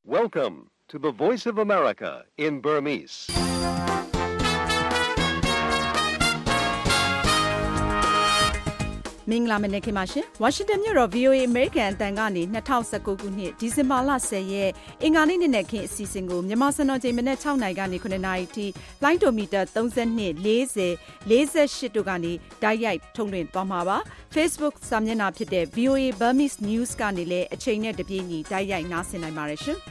Welcome to the Voice of America in Burmese. ။မင်္ဂလာမနက်ခင်းပါရှင်။ Washington မြို့တော် VOA American အသံကနေ2019ခုနှစ်ဒီဇင်ဘာလ10ရက်အင်္ဂါနေ့နေ့ခင်းအစီအစဉ်ကိုမြန်မာစံတော်ချိန်မနက်6နာရီကနေ9နာရီထိလိုင်းဒိုမီတာ32 40 48တို့ကနေတိုက်ရိုက်ထုတ်လွှင့်သွားမှာပါ။ Facebook စာမျက်နှာဖြစ်တဲ့ VOA Burmese News ကနေလည်းအချိန်နဲ့တပြေးညီတိုက်ရိုက်နားဆင်နိုင်ပါတယ်ရှင်။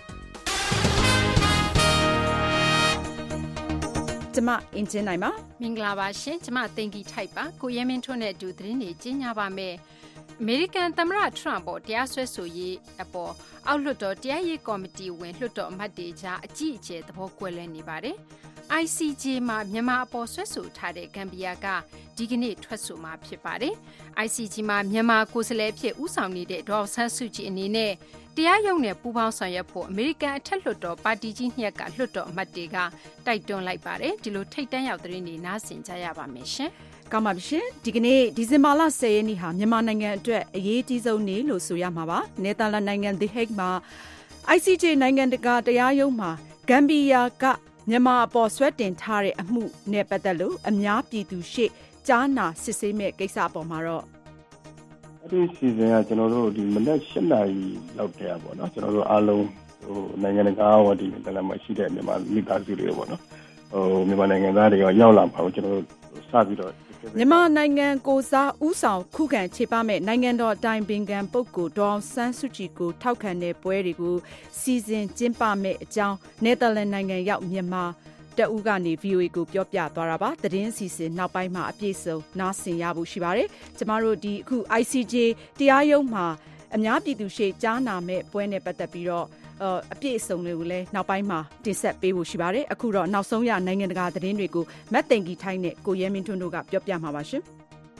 ကျမအင်ဂျင်နိုင်ပါမင်္ဂလာပါရှင်ကျမသိင်္ဂီထိုက်ပါကိုရဲမင်းထွန်းနဲ့အတူသတင်းတွေကြီးညာပါမယ်အမေရိကန်သမ္မတထရမ့်ပေါ်တရားစွဲဆိုရေးအပေါ်အောက်လွှတ်တော်တရားရေးကော်မတီဝင်လွှတ်တော်အမတ်တွေကြားအကြီးအကျယ်သဘောကွဲလွဲနေပါတယ်ICJ မှာမြန်မာအပေါ်ဆွဲဆိုထားတဲ့ဂမ်ဘီယာကဒီကနေ့ထွက်ဆိုမှာဖြစ်ပါတယ်။ ICJ မှာမြန်မာကိုယ်စားလှယ်ဖြစ်ဦးဆောင်နေတဲ့ဒေါ်ဆန်းစုကြည်အနေနဲ့တရားရုံးနဲ့ပူးပေါင်းဆောင်ရွက်ဖို့အမေရိကန်အထက်လွှတ်တော်ပါတီကြီး2ရပ်ကလွှတ်တော်အမတ်တွေကတိုက်တွန်းလိုက်ပါတယ်။ဒီလိုထိပ်တန်းရောက်သတင်းတွေနားဆင်ကြရပါမယ်ရှင်။ကောင်းပါပြီရှင်။ဒီကနေ့ဒီဇင်ဘာလ10ရက်နေ့ဟာမြန်မာနိုင်ငံအတွက်အရေးကြီးဆုံးနေ့လို့ဆိုရမှာပါ။နယ်သာလန်နိုင်ငံ The Hague မှာ ICJ နိုင်ငံတကာတရားရုံးမှာဂမ်ဘီယာကမြန်မာအပေါ်ဆွဲတင်ထားတဲ့အမှုနဲ့ပတ်သက်လို့အများပြည်သူရှေ့ကြားနာစစ်ဆေးမဲ့ကိစ္စအပေါ်မှာတော့ဒီစီစဉ်ကကျွန်တော်တို့ဒီမနက်7နာရီလောက်တည်းပေါ့နော်ကျွန်တော်တို့အားလုံးနိုင်ငံတကာဝတီနယ်သာလန်မှာရှိတဲ့မြန်မာမိသားစုတွေပေါ့နော်မြန်မာနိုင်ငံသားတွေရောက်လာပါတော့ကျွန်တော်တို့စပြီးတော့မြန်မာနိုင်ငံကိုစားဦးဆောင်ခုခံခြေပမဲ့နိုင်ငံတော်အတိုင်ပင်ခံပုဂ္ဂိုလ်ဒေါ်အောင်ဆန်းစုကြည်ကိုထောက်ခံတဲ့ပွဲတွေကိုစီစဉ်ကျင်းပမဲ့အကြောင်းနယ်သာလန်နိုင်ငံရောက်မြန်မာတဦးကနေ VOA ကိုပြောပြသွားတာပါသတင်းအစီအစဉ်နောက်ပိုင်းမှာအပြည့်စုံနားဆင်ရဖို့ရှိပါတယ်ကျမတို့ဒီအခု ICJ တရားရုံးမှာအများပြည်သူရှေ့ကြားနာမဲ့ပွဲနဲ့ပတ်သက်ပြီးတော့အပြည့်အစုံတွေကိုလည်းနောက်ပိုင်းမှာတင်ဆက်ပေးဖို့ရှိပါတယ်အခုတော့နောက်ဆုံးရနိုင်ငံတကာသတင်းတွေကိုမတ်သိင်္ဂီထိုင်းနဲ့ကိုရဲမင်းထွန်းတို့ကပြောပြမှာပါရှင်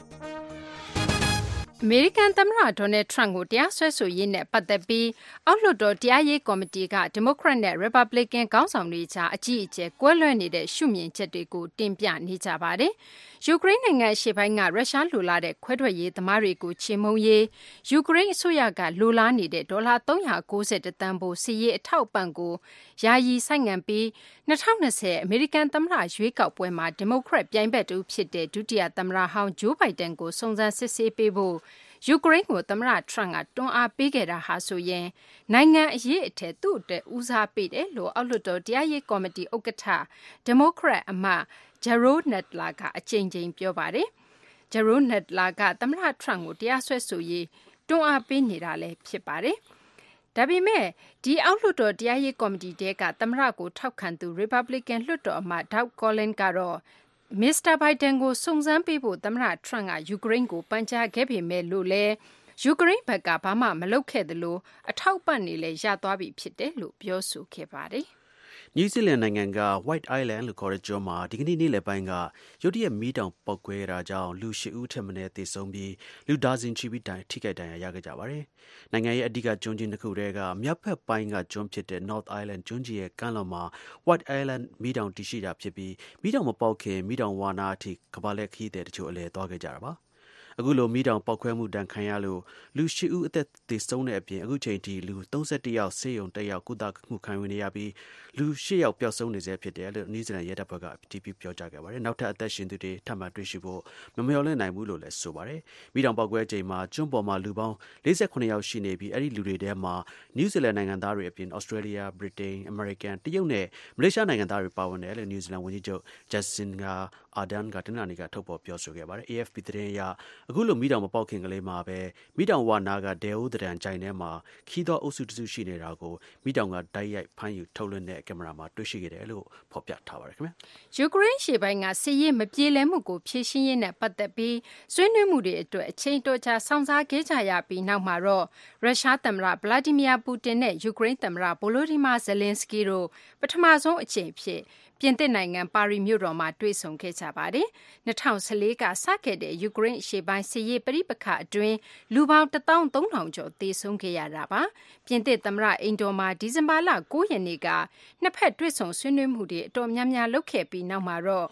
အမေရိကန်သမ္မတဒေါ်နယ်ထရမ့်ကိုတရားစွဲဆိုရေးနဲ့ပတ်သက်ပြီးအောက်လွှတ်တော်တရားရေးကော်မတီကဒီမိုကရက်နဲ့ရီပတ်ဘလစ်ကန်ခေါင်းဆောင်တွေကြားအကြီးအကျယ်ကွဲလွဲနေတဲ့ရှုမြင်ချက်တွေကိုတင်ပြနေကြပါတယ်။ယူကရိန်းနိုင်ငံအရှေ့ပိုင်းကရုရှားလိုလားတဲ့ခွဲထွက်ရေးသမားတွေကိုချေမှုန်းရေးယူကရိန်းအစိုးရကလိုလားနေတဲ့ဒေါ်လာ390တန်ဖိုးစီရေးအထောက်ပံ့ကိုယာယီဆိုင်းငံ့ပြီး2020အမေရိကန်သမ္မတရွေးကောက်ပွဲမှာဒီမိုကရက်ပြိုင်ဘက်တူဖြစ်တဲ့ဒုတိယသမ္မတဟောင်းဂျိုးဘိုင်ဒန်ကိုစုံစမ်းစစ်ဆေးပေးဖို့ယူကရိန်းကိုသမ္မတထရမ့်ကတွန်းအားပေးခဲ့တာဟာဆိုရင်နိုင်ငံအရေးအထက်သူ့အတွက်ဦးစားပေးတယ်လို့အောက်လွှတ်တော်တရားရေးကော်မတီဥက္ကဋ္ဌဒီမိုကရက်အမတ်ဂျယ်ရိုးနက်လာကအကြိမ်ကြိမ်ပြောပါတယ်။ဂျယ်ရိုးနက်လာကသမ္မတထရမ့်ကိုတရားစွဲဆိုရေးတွန်းအားပေးနေတာလည်းဖြစ်ပါတယ်။ဒါပေမဲ့ဒီအောက်လွှတ်တော်တရားရေးကော်မတီတဲကသမ္မတကိုထောက်ခံသူရီပတ်ဘလစ်ကန်လွှတ်တော်အမတ်ဒေါက်ကောလင်ကတော့မစ္စတာဘိုင်ဒန်ကိုစုံစမ်းပေးဖို့သမ္မတထရမ့်ကယူကရိန်းကိုပန်ကြားခဲ့ပေမဲ့လို့လည်းယူကရိန်းဘက်ကဘာမှမလုပ်ခဲ့သလိုအထောက်ပံ့နေလဲရသွားပြီဖြစ်တယ်လို့ပြောဆိုခဲ့ပါတယ်။နယူးဇီလန်နိုင်ငံက White Island လို့ခေါ်တဲ့ကျွန်းမှာဒီကနေ့နေ့လယ်ပိုင်းကရုတ်တရက်မီးတောင်ပေါက်ကွဲတာကြောင့်လူ8ဦးထက်မနည်းသေဆုံးပြီးလူဒါဇင်ချီပြီးထိခိုက်ဒဏ်ရာရခဲ့ကြပါတယ်။နိုင်ငံရဲ့အဓိကကျွန်းကြီးတစ်ခုတည်းကမြောက်ဘက်ပိုင်းကကျွန်းဖြစ်တဲ့ North Island ကျွန်းကြီးရဲ့ကမ်းလွန်မှာ White Island မီးတောင်တည်ရှိတာဖြစ်ပြီးမီးတောင်မပေါက်ခင်မီးတောင်ဝါနာအထိကမ္ဘာလက်ခရီးသည်တချို့အလဲသွားခဲ့ကြတာပါ။အခုလိုမီးတောင်ပေါက်ခွဲမှုဒဏ်ခံရလို့လူ8ဦးအသက်သေဆုံးတဲ့အပြင်အခုချိန်ထိလူ31ယောက်ဆေးရုံတက်ရောက်ကုသမှုခံယူနေရပြီးလူ8ယောက်ပျောက်ဆုံးနေဆဲဖြစ်တယ်လို့နယူးဇီလန်ရဲတပ်ဖွဲ့ကအတည်ပြုပြောကြားခဲ့ပါတယ်။နောက်ထပ်အသက်ရှင်သူတွေထပ်မံတွေ့ရှိဖို့မမျှော်လင့်နိုင်ဘူးလို့လည်းဆိုပါတယ်။မီးတောင်ပေါက်ကွဲချိန်မှာကျွန်းပေါ်မှာလူပေါင်း48ယောက်ရှိနေပြီးအဲ့ဒီလူတွေထဲမှာနယူးဇီလန်နိုင်ငံသားတွေအပြင်ဩစတြေးလျ၊ဗြိတိန်၊အမေရိကန်၊တရုတ်နဲ့မလေးရှားနိုင်ငံသားတွေပါဝင်တယ်လို့နယူးဇီလန်ဝန်ကြီးချုပ်ဂျက်ဆင်ဂါအာဒန်ကတနင်္လာနေ့ကထုတ်ဖော်ပြောဆိုခဲ့ပါတယ်။ AFP သတင်းအရအခုလိုမီးတောင်မပေါက်ခင်ကလေးမှာပဲမီးတောင်ဝါနာကဒဲအိုးတရံကြိုင်ထဲမှာခီးသောအုပ်စုတစုရှိနေတာကိုမီးတောင်ကတိုက်ရိုက်ဖမ်းယူထုတ်လွှင့်တဲ့ကင်မရာမှာတွေ့ရှိခဲ့တယ်လို့ဖော်ပြထားပါတယ်ခင်ဗျာ။ယူကရိန်းရှေ့ပိုင်းကစစ်ရေးမပြေလည်မှုကိုဖြေရှင်းရေးနဲ့ပတ်သက်ပြီးဆွေးနွေးမှုတွေအတွက်အချိန်တော်ကြာစောင့်စားခဲ့ကြရပြီးနောက်မှာတော့ရုရှားသမ္မတဗလာဒီမီယာပူတင်နဲ့ယူကရိန်းသမ္မတဗိုလိုဒီမာဇယ်လင်စကီတို့ပထမဆုံးအကြိမ်ဖြစ်ပြင်သစ်နိုင်ငံပါရီမြို့တော်မှာတွေ့ဆုံခဲ့ကြပါတယ်။2014ကစခဲ့တဲ့ယူကရိန်းအရှေ့ပိုင်းစစ်ရေးပဋိပက္ခအတွင်းလူပေါင်း13000ကျော်သေဆုံးခဲ့ရတာပါ။ပြင်သစ်သမ္မတအိမ်တော်မှာဒီဇင်ဘာလ9ရက်နေ့ကနှစ်ဖက်တွေ့ဆုံဆွေးနွေးမှုတွေအတော်များများလုပ်ခဲ့ပြီးနောက်မှာတော့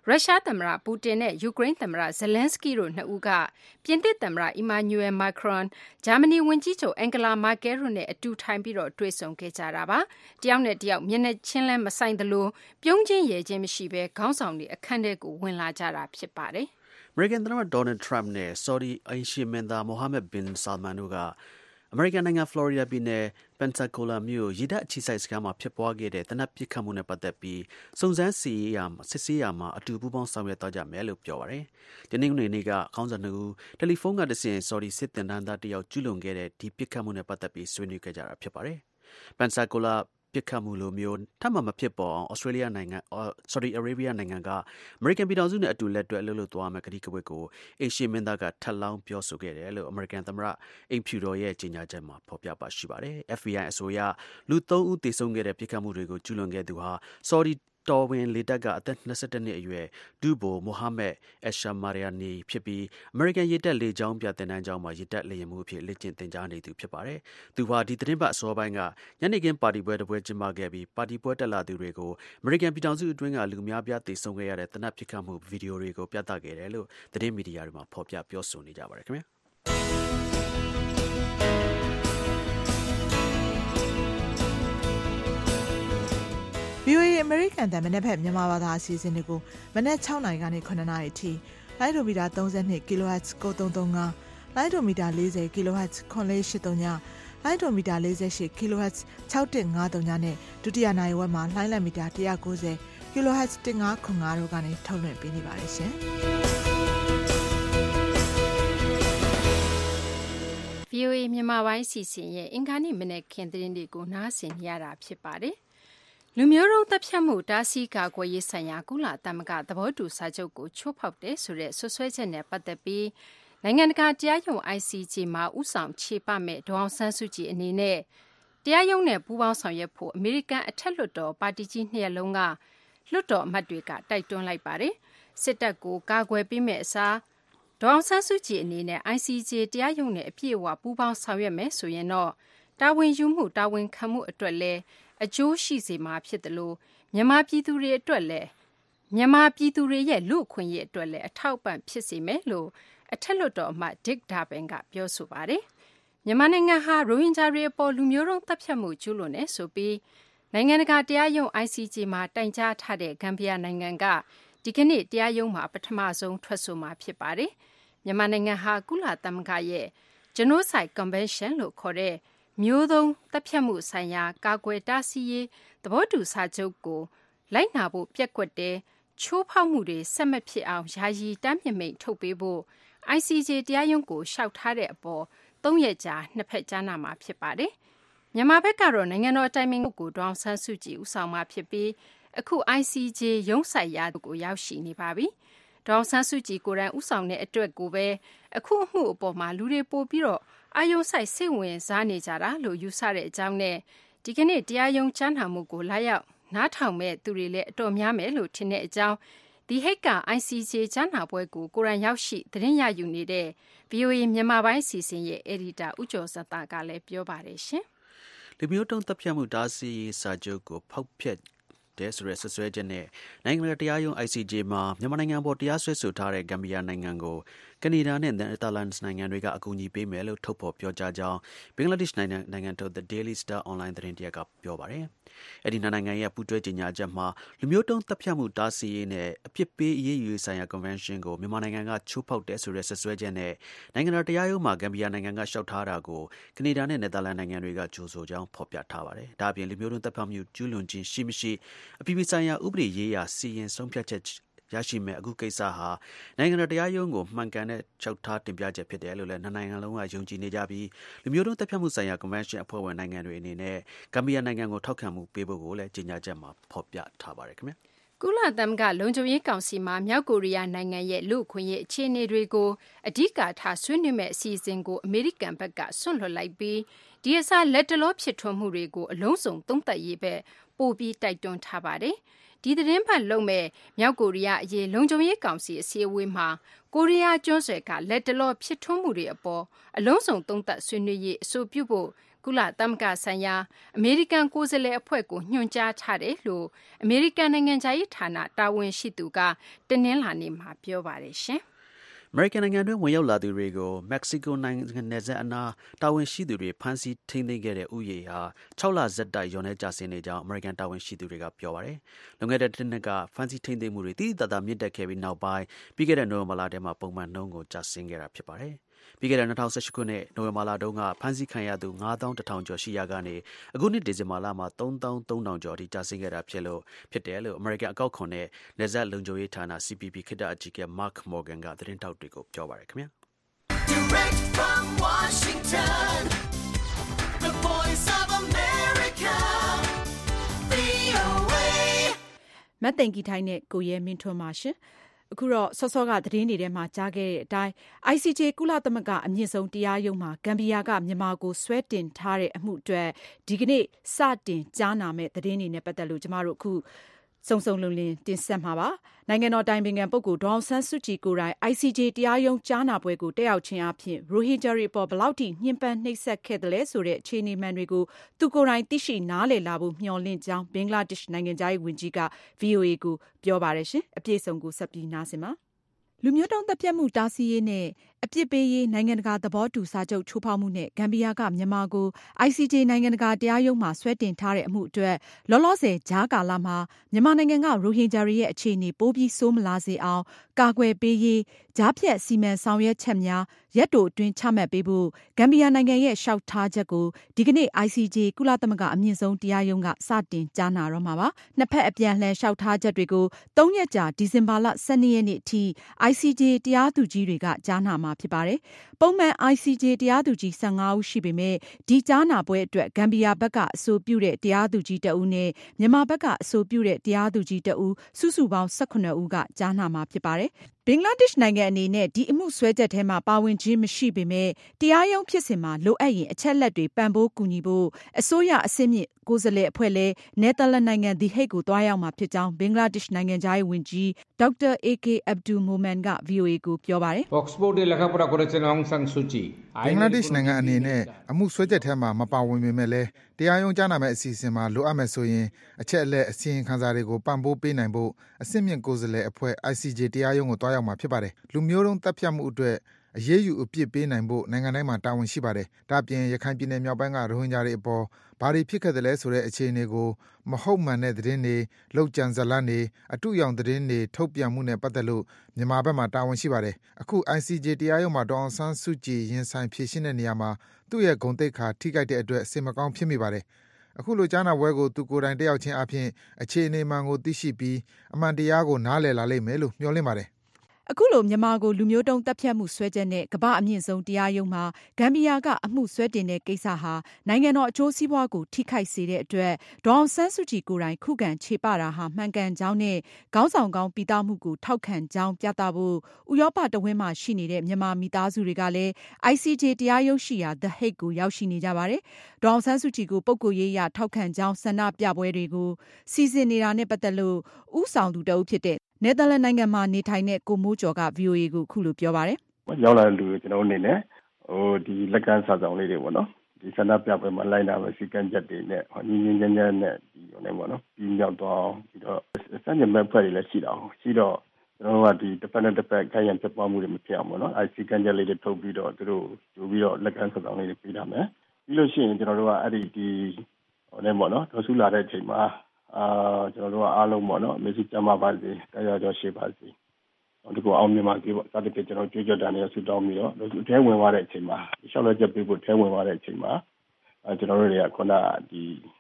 ရုရှားသမ္မတပူတင်နဲ့ယူကရိန်းသမ္မတဇလန်စကီတို့နှစ်ဦးကပြင်သစ်သမ္မတအီမာနျူရယ်မာခရွန်ဂျာမနီဝန်ကြီးချုပ်အန်ဂလာမာကဲတို့နဲ့အတူထိုင်ပြီးတွေ့ဆုံခဲ့ကြတာပါတယောက်နဲ့တယောက်မျက်နှာချင်းလဲမဆိုင်သလိုပြုံးချင်းရည်ချင်းမရှိဘဲခေါင်းဆောင်တွေအခန်းထဲကိုဝင်လာကြတာဖြစ်ပါတယ်အမေရိကန်သမ္မတဒေါ်နယ်ထရမ့်နဲ့ဆော်ဒီအိမ်ရှေ့မင်းသားမိုဟာမက်ဘင်ဆာလမန်တို့ကအမေရိကန်နိုင်ငံဖလော်ရီဒါပြည်နယ်ပန်ဆာကိုလာမြို့ရေတပ်အခြေစိုက်စခန်းမှာဖြစ်ပွားခဲ့တဲ့သေနတ်ပစ်ခတ်မှုနဲ့ပတ်သက်ပြီးစုံစမ်းစစ်ဆေးရာမှာအတူပူးပေါင်းဆောင်ရွက်သွားကြမယ်လို့ပြောပါတယ်။ဒီနေ့နေ့ကခေါင်းဆောင်2ဦးတယ်လီဖုန်းကတဆင့်ဆော်ဒီစစ်တင်တန်းသားတယောက်ကျူးလွန်ခဲ့တဲ့ဒီပစ်ခတ်မှုနဲ့ပတ်သက်ပြီးဆွေးနွေးခဲ့ကြတာဖြစ်ပါတယ်။ပန်ဆာကိုလာပစ်ခတ်မှုလိုမျိုးထပ်မဖြစ်ပေါ်အောင်ဆော်ဒီအာရေဗျနိုင်ငံကအမေရိကန်ပြည်ထောင်စုနဲ့အတူလက်တွဲအလုပ်လုပ်သွားမယ်ကတိကဝတ်ကိုအေရှီမင်းသားကထပ်လောင်းပြောဆိုခဲ့တယ်လို့အမေရိကန်သမ္မတအိမ်ဖြူတော်ရဲ့ကြေညာချက်မှာဖော်ပြပါရှိပါတယ်။ FBI အဆိုအရလူ3ဦးသေဆုံးခဲ့တဲ့ပစ်ခတ်မှုတွေကိုကျူးလွန်ခဲ့သူဟာဆော်ဒီတော်ဝင်လေတပ်ကအသက်22နှစ်အရွယ်ဒုဗိုလ်မိုဟာမက်အက်ရှာမာရီယာနီဖြစ်ပြီးအမေရိကန်ရေတပ်လေကြောင်းပြတင်တန်းကျောင်းမှာရေတပ်လေယာဉ်မှုအဖြစ်လေ့ကျင့်သင်ကြားနေသူဖြစ်ပါတယ်။သူဟာဒီသတင်းပတ်အစောပိုင်းကညနေခင်းပါတီပွဲတစ်ပွဲကျင်းပခဲ့ပြီးပါတီပွဲတက်လာသူတွေကိုအမေရိကန်ပြည်ထောင်စုအတွင်းကလူများပြားသေဆုံးခဲ့ရတဲ့သေနတ်ပစ်ခတ်မှုဗီဒီယိုတွေကိုပြသခဲ့တယ်လို့သတင်းမီဒီယာတွေမှာဖော်ပြပြောဆိုနေကြပါတယ်ခင်ဗျာ။ VOA အမေရိကန်တန်မနေ့ဖက်မြန်မာဘာသာအစီအစဉ်တွေကိုမနေ့6နာရီကနေ9နာရီအထိလိုင်းဒိုမီတာ32 kHz 9335လိုင်းဒိုမီတာ40 kHz 9483ညလိုင်းဒိုမီတာ48 kHz 6153ညနဲ့ဒုတိယနိုင်ဝက်မှာလိုင်းလက်မီတာ190 kHz 1505တို့ကနေထုတ်လွှင့်ပေးနေပါတယ်ရှင်။ VOA မြန်မာပိုင်းစီစဉ်ရဲ့အင်္ဂါနေ့မနေ့ခင်းသတင်းတွေကိုနားဆင်ရတာဖြစ်ပါတယ်။လူမျိုးတုံးသတ်ဖြတ်မှုတားဆီးကာကွယ်ရေးဆိုင်ရာကုလသမဂ္ဂသဘောတူစာချုပ်ကိုချိုးဖောက်တယ်ဆိုတဲ့ဆွဆွဲချက်နဲ့ပတ်သက်ပြီးနိုင်ငံတကာတရားရုံး ICJ မှာဥဆောင်ခြေပမဲ့ဒေါအောင်ဆန်းစုကြည်အနေနဲ့တရားရုံးနဲ့ပူးပေါင်းဆောင်ရွက်ဖို့အမေရိကန်အထက်လွှတ်တော်ပါတီကြီး2ရပ်လုံးကလွှတ်တော်အမတ်တွေကတိုက်တွန်းလိုက်ပါတယ်။စစ်တပ်ကိုကာကွယ်ပေးမဲ့အစားဒေါအောင်ဆန်းစုကြည်အနေနဲ့ ICJ တရားရုံးနဲ့အပြည့်အဝပူးပေါင်းဆောင်ရွက်မယ်ဆိုရင်တော့တာဝန်ယူမှုတာဝန်ခံမှုအတွက်လည်းအကျိုးရှိစေမှာဖြစ်တယ်လို့မြန်မာပြည်သူတွေရဲ့လူ့အခွင့်အရေးအတွက်လည်းအထောက်အပံ့ဖြစ်စေမယ်လို့အထက်လွှတ်တော်အမတ် Dick Durbin ကပြောဆိုပါတယ်။မြန်မာနိုင်ငံဟာရိုဟင်ဂျာတွေအပေါ်လူမျိုးတုံးသတ်ဖြတ်မှုကျူးလွန်တယ်ဆိုပြီးနိုင်ငံတကာတရားရုံး ICJ မှာတိုင်ကြားထားတဲ့ဂမ်ဘီယာနိုင်ငံကဒီကနေ့တရားရုံးမှာပထမဆုံးထွက်ဆိုမှာဖြစ်ပါတယ်။မြန်မာနိုင်ငံဟာကုလသမဂ္ဂရဲ့ Genocide Convention လို့ခေါ်တဲ့မျိုးသုဉ်းသတ်ဖြတ်မှုဆိုင်ရာကာကွယ်တားဆီးရေးသဘောတူစာချုပ်ကိုလိုက်နာဖို့ပျက်ကွက်တယ်ချိုးဖောက်မှုတွေဆက်မဖြစ်အောင်ယာယီတားမြစ်မိန့်ထုတ်ပေးဖို့ ICJ တရားရုံးကိုလျှောက်ထားတဲ့အပေါ်3ရက်ကြာနှစ်ဖက်ကြားနာမှာဖြစ်ပါတယ်။မြန်မာဘက်ကတော့နိုင်ငံတော်အတိုင်ပင်ခံပုဂ္ဂိုလ်ဒေါအောင်ဆန်းစုကြည်ဦးဆောင်မှာဖြစ်ပြီးအခု ICJ ရုံးဆိုင်ရာကိုရောက်ရှိနေပါပြီ။ဒေါအောင်ဆန်းစုကြည်ကိုယ်တိုင်ဦးဆောင်တဲ့အတွက်ကိုပဲအခုအမှုအပေါ်မှာလူတွေပို့ပြီးတော့အာယုံဆိုင်စိတ်ဝင်စားနေကြတာလို့ယူဆတဲ့အကြောင်းနဲ့ဒီကနေ့တရားရုံးကြားနာမှုကိုလာရောက်နားထောင်မဲ့သူတွေလည်းအတော်များမယ်လို့ထင်တဲ့အကြောင်းဒီဟိတ်က ICJ ကြားနာပွဲကိုကိုယ်တိုင်ရောက်ရှိသတင်းရယူနေတဲ့ VOA မြန်မာပိုင်းစီစဉ်ရဲ့ editor ဦးကျော်စတာကလည်းပြောပါတယ်ရှင်။လူမျိုးတုံးသတ်ဖြတ်မှုတားဆီးရေးစာချုပ်ကိုဖောက်ဖျက်တဲ့ဆိုတဲ့ဆွဆွဲချက်နဲ့နိုင်ငံတကာတရားရုံး ICJ မှာမြန်မာနိုင်ငံပေါ်တရားစွဲဆိုထားတဲ့ဂမ်ဘီယာနိုင်ငံကိုကနေဒါနဲ့နယ်သာလန်နိုင်ငံတွေကအကူအညီပေးမယ်လို့ထုတ်ဖော်ပြောကြားကြောင်းဘင်္ဂလားဒေ့ရှ်နိုင်ငံထုတ် The Daily Star Online သတင်းတရက်ကပြောပါတယ်။အဲဒီနိုင်ငံရဲ့ပူးတွဲကြေညာချက်မှာလူမျိုးတုံးသတ်ဖြတ်မှုတားဆီးရေးနဲ့အပြစ်ပေးအရေးယူရေးဆိုင်ရာ Convention ကိုမြန်မာနိုင်ငံကချိုးဖောက်တယ်ဆိုတဲ့ဆွဆွဲချက်နဲ့နိုင်ငံတကာတရားရုံးမှာဂမ်ဘီယာနိုင်ငံကလျှောက်ထားတာကိုကနေဒါနဲ့နယ်သာလန်နိုင်ငံတွေကကြိုဆိုကြောင်းဖော်ပြထားပါတယ်။ဒါအပြင်လူမျိုးတုံးသတ်ဖြတ်မှုကျူးလွန်ခြင်းရှိမရှိအပြည်ပြည်ဆိုင်ရာဥပဒေရေးရာစီရင်ဆုံးဖြတ်ချက်ရရှိမဲ့အခုကိစ္စဟာနိုင်ငံတော်တရားရုံးကိုမှန်ကန်တဲ့ချုပ်ထားတင်ပြချက်ဖြစ်တယ်လို့လည်းနှစ်နိုင်ငံလုံးကယုံကြည်နေကြပြီးလူမျိုးတုံးသတ်ဖြတ်မှုဆိုင်ရာ Convention အဖွဲ့ဝင်နိုင်ငံတွေအနေနဲ့ဂမ်ဘီယာနိုင်ငံကိုထောက်ခံမှုပေးဖို့ကိုလည်းကြေညာချက်မှာဖော်ပြထားပါတယ်ခင်ဗျာကုလသမဂ္ဂလုံခြုံရေးကောင်စီမှာမြောက်ကိုရီးယားနိုင်ငံရဲ့လူ့အခွင့်အရေးအခြေအနေတွေကိုအဓိကထားဆွေးနွေးမဲ့အစီအစဉ်ကိုအမေရိကန်ဘက်ကဆွန့်လွှတ်လိုက်ပြီးဒီအစားလက်တလောဖြစ်ထွန်းမှုတွေကိုအလုံးစုံသုံးသပ်ရေးပဲပို့ပြီးတိုက်တွန်းထားပါတယ်ဒီသတင်းပတ်လုံးမဲ့မြောက်ကိုရီးယားအရေးလုံခြုံရေးကောင်စီအစည်းအဝေးမှာကိုရီးယားကျွန်းဆွယ်ကလက်တလောဖြစ်ထွန်းမှုတွေအပေါ်အလုံးစုံသုံးသပ်ဆွေးနွေးရေးအဆိုပြုဖို့ကုလသမဂ္ဂဆိုင်ရာအမေရိကန်ကိုယ်စားလှယ်အဖွဲ့ကိုညွှန်ကြားထားတယ်လို့အမေရိကန်နိုင်ငံခြားရေးဌာနတာဝန်ရှိသူကတနင်္လာနေ့မှာပြောပါတယ်ရှင်။အမေရိကန်နိုင်ငံတွင်းဝင်ရောက်လာသူတွေကိုမက္ကဆီကိုနိုင်ငံနယ်စပ်အနားတာဝန်ရှိသူတွေဖမ်းဆီးထိန်းသိမ်းခဲ့တဲ့ဥယေဟာ6 လဆက်တိုက်လျော့နေကျဆင်းနေကြောင်းအမေရိကန်တာဝန်ရှိသူတွေကပြောပါတယ်။လွန်ခဲ့တဲ့တစ်နှစ်ကဖမ်းဆီးထိန်းသိမ်းမှုတွေတိတိတတ်မြင့်တက်ခဲ့ပြီးနောက်ပိုင်းပြီးခဲ့တဲ့နိုဝင်ဘာလထဲမှာပုံမှန်နှုန်းကိုကျဆင်းခဲ့တာဖြစ်ပါတယ်။ပြီးခဲ့တဲ့2018ခုနှစ်နိုဝင်ဘာလတုန်းကဖမ်းဆီးခံရသူ9,100 ကျော်ရှိရာကနေအခုနှစ်ဒီဇင်ဘာလမှာ3,300 ကျော်အထိကျဆင်းခဲ့တာဖြစ်တယ်လို့အမေရိကန်အကောက်ခွန်နဲ့နယ်စပ်လုံခြုံရေးဌာန CBP ခေတ္တအကြီးအကဲ Mark Morgan ကသတင်းထောက်တွေကိုပြောပါတယ်ခင်ဗျာ။ Direct from Washington, the voice of America, VOA မတ်သိင်္ဂီထိုင်းနဲ့ကိုရဲမင်းထွန်းပါရှင်။အခုတော့စောစောကသတင်းတွေထဲမှာကြားခဲ့တဲ့အတိုင်း ICJ ကုလသမဂ္ဂအမြင့်ဆုံးတရားရုံးမှာဂမ်ဘီယာကမြန်မာကိုဆွဲတင်ထားတဲ့အမှုအတွက်ဒီကနေ့စတင်ကြားနာမယ့်သတင်းတွေနဲ့ပတ်သက်လို့ကျမတို့အခုစုံစုံလင်လင်တင်ဆက်မှာပါ။နိုင်ငံတော်တိုင်ပင်ခံပုဂ္ဂိုလ်ဒေါ်အောင်ဆန်းစုကြည်ကိုယ်တိုင် ICJ တရားရုံးကြားနာပွဲကိုတက်ရောက်ခြင်းအပြင်ရိုဟင်ဂျာတွေအပေါ်ဘယ်လောက်ထိညှဉ်းပန်းနှိပ်စက်ခဲ့သလဲဆိုတဲ့အခြေအနေမှန်တွေကိုသူကိုယ်တိုင်သိရှိနားလည်လာဖို့မျှော်လင့်ကြောင်းဘင်္ဂလားဒေ့ရှ်နိုင်ငံခြားရေးဝန်ကြီးက VOA ကိုပြောပါတယ်ရှင်။အပြည့်အစုံကိုဆက်ပြီးနားဆင်ပါ။လူမျိုးတုံးသတ်ဖြတ်မှုတားဆီးရေးနဲ့အပြစ်ပေးရေးနိုင်ငံတကာသဘောတူစာချုပ်ချိုးဖောက်မှုနဲ့ဂမ်ဘီယာကမြန်မာကို ICJ နိုင်ငံတကာတရားရုံးမှာဆွဲတင်ထားတဲ့အမှုအတွက်လောလောဆယ်ကြားကာလမှာမြန်မာနိုင်ငံကရိုဟင်ဂျာတွေရဲ့အခြေအနေပိုပြီးဆိုးမလာစေအောင်ကာကွယ်ပေးရေးကြားဖြတ်စီမံဆောင်ရွက်ချက်များရက်တိုအတွင်းချမှတ်ပေးဖို့ဂမ်ဘီယာနိုင်ငံရဲ့လျှောက်ထားချက်ကိုဒီကနေ့ ICJ ကုလသမဂ္ဂအမြင့်ဆုံးတရားရုံးကစတင်ကြားနာတော့မှာပါ။နှစ်ဖက်အပြန်လှန်လျှောက်ထားချက်တွေကို3 ရက်ကြာဒီဇင်ဘာလ12 ရက်နေ့အထိ ICJ တရားသူကြီးတွေကကြားနာမှာဖြစ်ပါတယ်။ပုံမှန် ICJ တရားသူကြီး15 ဦးရှိပေမဲ့ဒီကြားနာပွဲအတွက်ဂမ်ဘီယာဘက်ကအဆိုပြုတဲ့တရားသူကြီး1ဦးနဲ့မြန်မာဘက်ကအဆိုပြုတဲ့တရားသူကြီး1ဦးစုစုပေါင်း18ဦးကကြားနာမှာဖြစ်ပါတယ်။ဘင်္ဂလားဒေ့ရှ်နိုင်ငံအနေနဲ့ဒီအမှုစွဲချက်ထဲမှာပါဝင်ခြင်းမရှိပေမဲ့တရားရုံးဖြစ်စဉ်မှာလိုအပ်ရင်အချက်လက်တွေပံ့ပိုးကူညီဖို့အစိုးရအဆင့်မြင့်ကိုယ်စားလှယ်အဖွဲ့လည်းနယ်သာလန်နိုင်ငံ The Hague ကိုသွားရောက်မှာဖြစ်ကြောင်းဘင်္ဂလားဒေ့ရှ်နိုင်ငံခြားရေးဝန်ကြီးဒေါက်တာ AK Abdul Momen က VOA ကိုပြောပါတယ်။ Oxford-এ লেখাপড়া করেছেন অং সান সুচি ဘင်္ဂလားဒေ့ရှ်နိုင်ငံအနေနဲ့အမှုစွဲချက်ထဲမှာမပါဝင်ပေမဲ့လည်းတရားရုံးကြားနာမယ့်အစီအစဉ်မှာလိုအပ်မယ်ဆိုရင်အချက်အလက်အစီရင်ခံစာတွေကိုပံ့ပိုးပေးနိုင်ဖို့အဆင့်မြင့်ကိုယ်စားလှယ်အဖွဲ့ ICJ တရားရုံးကိုသွားရောက်မှာဖြစ်ပါတယ်။လူမျိုးတုံးသတ်ဖြတ်မှုအတွက်အရေးယူအပြစ်ပေးနိုင်ဖို့နိုင်ငံတိုင်းမှာတာဝန်ရှိပါတယ်။ဒါ့အပြင်ရခိုင်ပြည်နယ်မြောက်ပိုင်းကရိုဟင်ဂျာတွေအပေါ်ဘာတွေဖြစ်ခဲ့သလဲဆိုတဲ့အခြေအနေကိုမဟုတ်မှန်တဲ့သတင်းတွေလောက်ကျန်ဇလန်းတွေအတုအယောင်သတင်းတွေထုတ်ပြန်မှုနဲ့ပတ်သက်လို့မြန်မာဘက်မှာတာဝန်ရှိပါတယ်။အခု ICJ တရားရုံးမှာဒေါ်အောင်ဆန်းစုကြည်ရင်ဆိုင်ဖြေရှင်းတဲ့နေရာမှာသူ့ရဲ့ဂုဏ်သိက္ခာထိခိုက်တဲ့အတွက်စိတ်မကောင်းဖြစ်မိပါတယ်။အခုလိုကြားနာပွဲကိုသူကိုယ်တိုင်တက်ရောက်ခြင်းအပြင်အခြေအနေမှန်ကိုသိရှိပြီးအမှန်တရားကိုနားလည်လာလိမ့်မယ်လို့မျှော်လင့်ပါတယ်။အခုလိုမြန်မာကိုလူမျိုးတုံးသတ်ဖြတ်မှုစွဲချက်နဲ့ကမ္ဘာအမြင့်ဆုံးတရားရုံးမှာဂမ်ဘီယာကအမှုစွဲတင်တဲ့ကိစ္စဟာနိုင်ငံတော်အကျိုးစီးပွားကိုထိခိုက်စေတဲ့အတွက်ဒေါ်အောင်ဆန်းစုကြည်ကိုယ်တိုင်ခုခံခြေပတာဟာမှန်ကန်ကြောင်းနဲ့ခေါင်းဆောင်ကောင်းပိသားမှုကိုထောက်ခံကြောင်းပြသဖို့ဥရောပတဝန်းမှာရှိနေတဲ့မြန်မာမိသားစုတွေကလည်း ICJ တရားရုံးရှိရာ The Hague ကိုရောက်ရှိနေကြပါတယ်။ဒေါ်အောင်ဆန်းစုကြည်ကိုပုဂ္ဂိုလ်ရေးအရထောက်ခံကြောင်းဆန္ဒပြပွဲတွေကိုစီစဉ်နေတာနဲ့ပတ်သက်လို့ဦးဆောင်သူတဦးဖြစ်တဲ့နယ်သာလန်နိုင်ငံမှာနေထိုင်တဲ့ကိုမိုးကျော်က VOA ကိုအခုလိုပြောပါတယ်။ရောက်လာတဲ့လူတွေကျွန်တော်အနေနဲ့ဒီလက်ကမ်းစာဆောင်လေးတွေပေါ့နော်။ဒီဆန္ဒပြပွဲမှာလိုက်နာမယ့်စီကံချက်တွေနဲ့ညီညီညွတ်ညွတ်နဲ့ဒီလိုပေါ့နော်။ပြီးရောက်တော့ပြီးတော့စံညမဲ့ဖွဲ့တွေလည်းရှိတော့ရှိတော့ကျွန်တော်တို့ကဒီတစ်ဖက်နဲ့တစ်ဖက်ခိုင်ရန်ဖြစ်ပွားမှုတွေမဖြစ်အောင်ပေါ့နော်။စီကံချက်လေးတွေထုတ်ပြီးတော့သူတို့ကြိုပြီးတော့လက်ကမ်းစာဆောင်လေးတွေပေးထားမယ်။ပြီးလို့ရှိရင်ကျွန်တော်တို့ကအဲ့ဒီပေါ့နော်။ဒေါ်စုလာတဲ့အချိန်မှာကျွန်တော်တို့ကအားလုံးပေါ့နော်။မျိုးစုကျမ်းပါပါစေတရားကျော်ရှိပါစေဒီကိုအောင်မြင်ပါစေပေါ့စသဖြင့်ကျွန်တော်ကြွေးကြော်တာနဲ့ဆူတောင်းပြီးတော့အဲဝင်သွားတဲ့အချိန်မှာရှောက်လက်ချက်ပေးဖို့အဲဝင်သွားတဲ့အချိန်မှာကျွန်တော်တို့တွေကခုနဒီ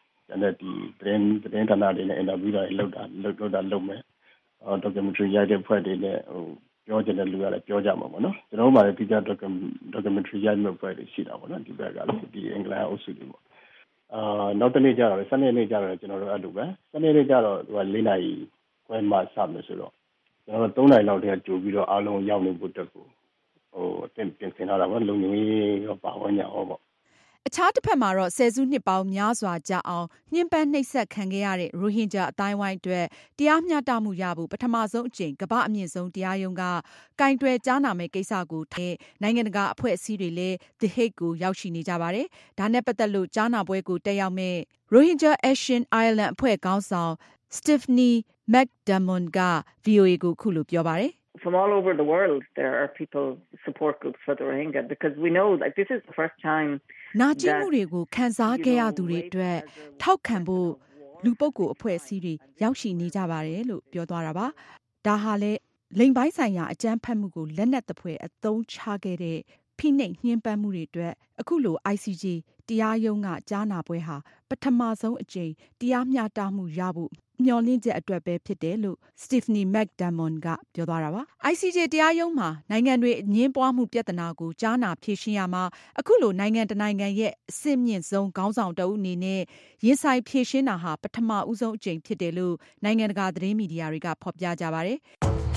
သတင်းဌာနတွေနဲ့အင်တာဗျူးတွေလုပ်မယ်documentary ရိုက်တဲ့ဖွဲ့တွေနဲ့ပြောချင်တဲ့လူကလည်းပြောကြမှာပေါ့နော်ကျွန်တော်တို့မှလည်းဒီက documentary ရိုက်မဲ့ဖွဲ့တွေရှိတာပေါ့နော်ဒီဘက်ကလည်းဒီအင်္ဂလန်အုပ်စုတွေပေါ့နောက်တစ်နေ့ကျတော့စနေနေ့ကျတော့ကျွန်တော်တို့အဲ့လိုပဲစနေနေ့ကျတော့သူက4နာရီခွဲမှစမယ်ဆိုတော့ကျွန်တော်တို့3နာရီလောက်တည်းကကြိုပြီးတော့အားလုံးရောက်နေဖို့တက်ကိုအတင်ပြင်ဆင်ထားတာပေါ့လုံငွေရောပါဝင်ညာဟောပေါ့အခြားတစ်ဖက်မှာတော့ဆယ်စုနှစ်ပေါင်းများစွာကြာအောင်ညှဉ်းပန်းနှိပ်စက်ခံခဲ့ရတဲ့ရိုဟင်ဂျာအတိုင်းဝိုင်းအတွက်တရားမျှတမှုရဖို့ပထမဆုံးအကြိမ်ကမ္ဘာအမြင့်ဆုံးတရားရုံးကကင်တွယ်ကြားနာမယ့်ကိစ္စကိုနိုင်ငံတကာအဖွဲ့အစည်းတွေလည်း The Hague ကိုရောက်ရှိနေကြပါတယ်။ဒါနဲ့ပတ်သက်လို့ကြားနာပွဲကိုတက်ရောက်မဲ့ Rohingya Action Ireland အဖွဲ့ခေါင်းဆောင် Stephanie McDermott က VOA ကိုခုလိုပြောပါတယ်။ From all over the world, there are people support groups for the Rohingya because we know like this is the first time နာကျင်မှုတွေကိုခံစားခဲ့ရသူတွေအတွက်ထောက်ခံဖို့လူပုဂ္ဂိုလ်အဖွဲ့အစည်းတွေရောက်ရှိနေကြပါတယ်လို့ပြောသွားတာပါ။ဒါဟာလည်းလိင်ပိုင်းဆိုင်ရာအကြမ်းဖက်မှုကိုလက်နက်သဖွယ်အသုံးချခဲ့တဲ့ဖိနှိပ်ညှဉ်းပန်းမှုတွေအတွက်အခုလို ICJ တရားရုံးကကြားနာပွဲဟာပထမဆုံးအကြိမ်တရားမျှတမှုရဖို့မျှော်လင့်ချက်အတွက်ပဲဖြစ်တယ်လို့ Stephanie McDermott ကပြောသွားတာပါ။ ICJ တရားရုံးမှာနိုင်ငံတွေအငြင်းပွားမှုပြဿနာကိုကြားနာဖြေရှင်းရမှာအခုလိုနိုင်ငံတနိုင်ငံရဲ့အဆင့်မြင့်ဆုံးခေါင်းဆောင်တဦးအနေနဲ့ရင်ဆိုင်ဖြေရှင်းတာဟာပထမဦးဆုံးအကြိမ်ဖြစ်တယ်လို့နိုင်ငံတကာသတင်းမီဒီယာတွေကဖော်ပြကြပါတယ်။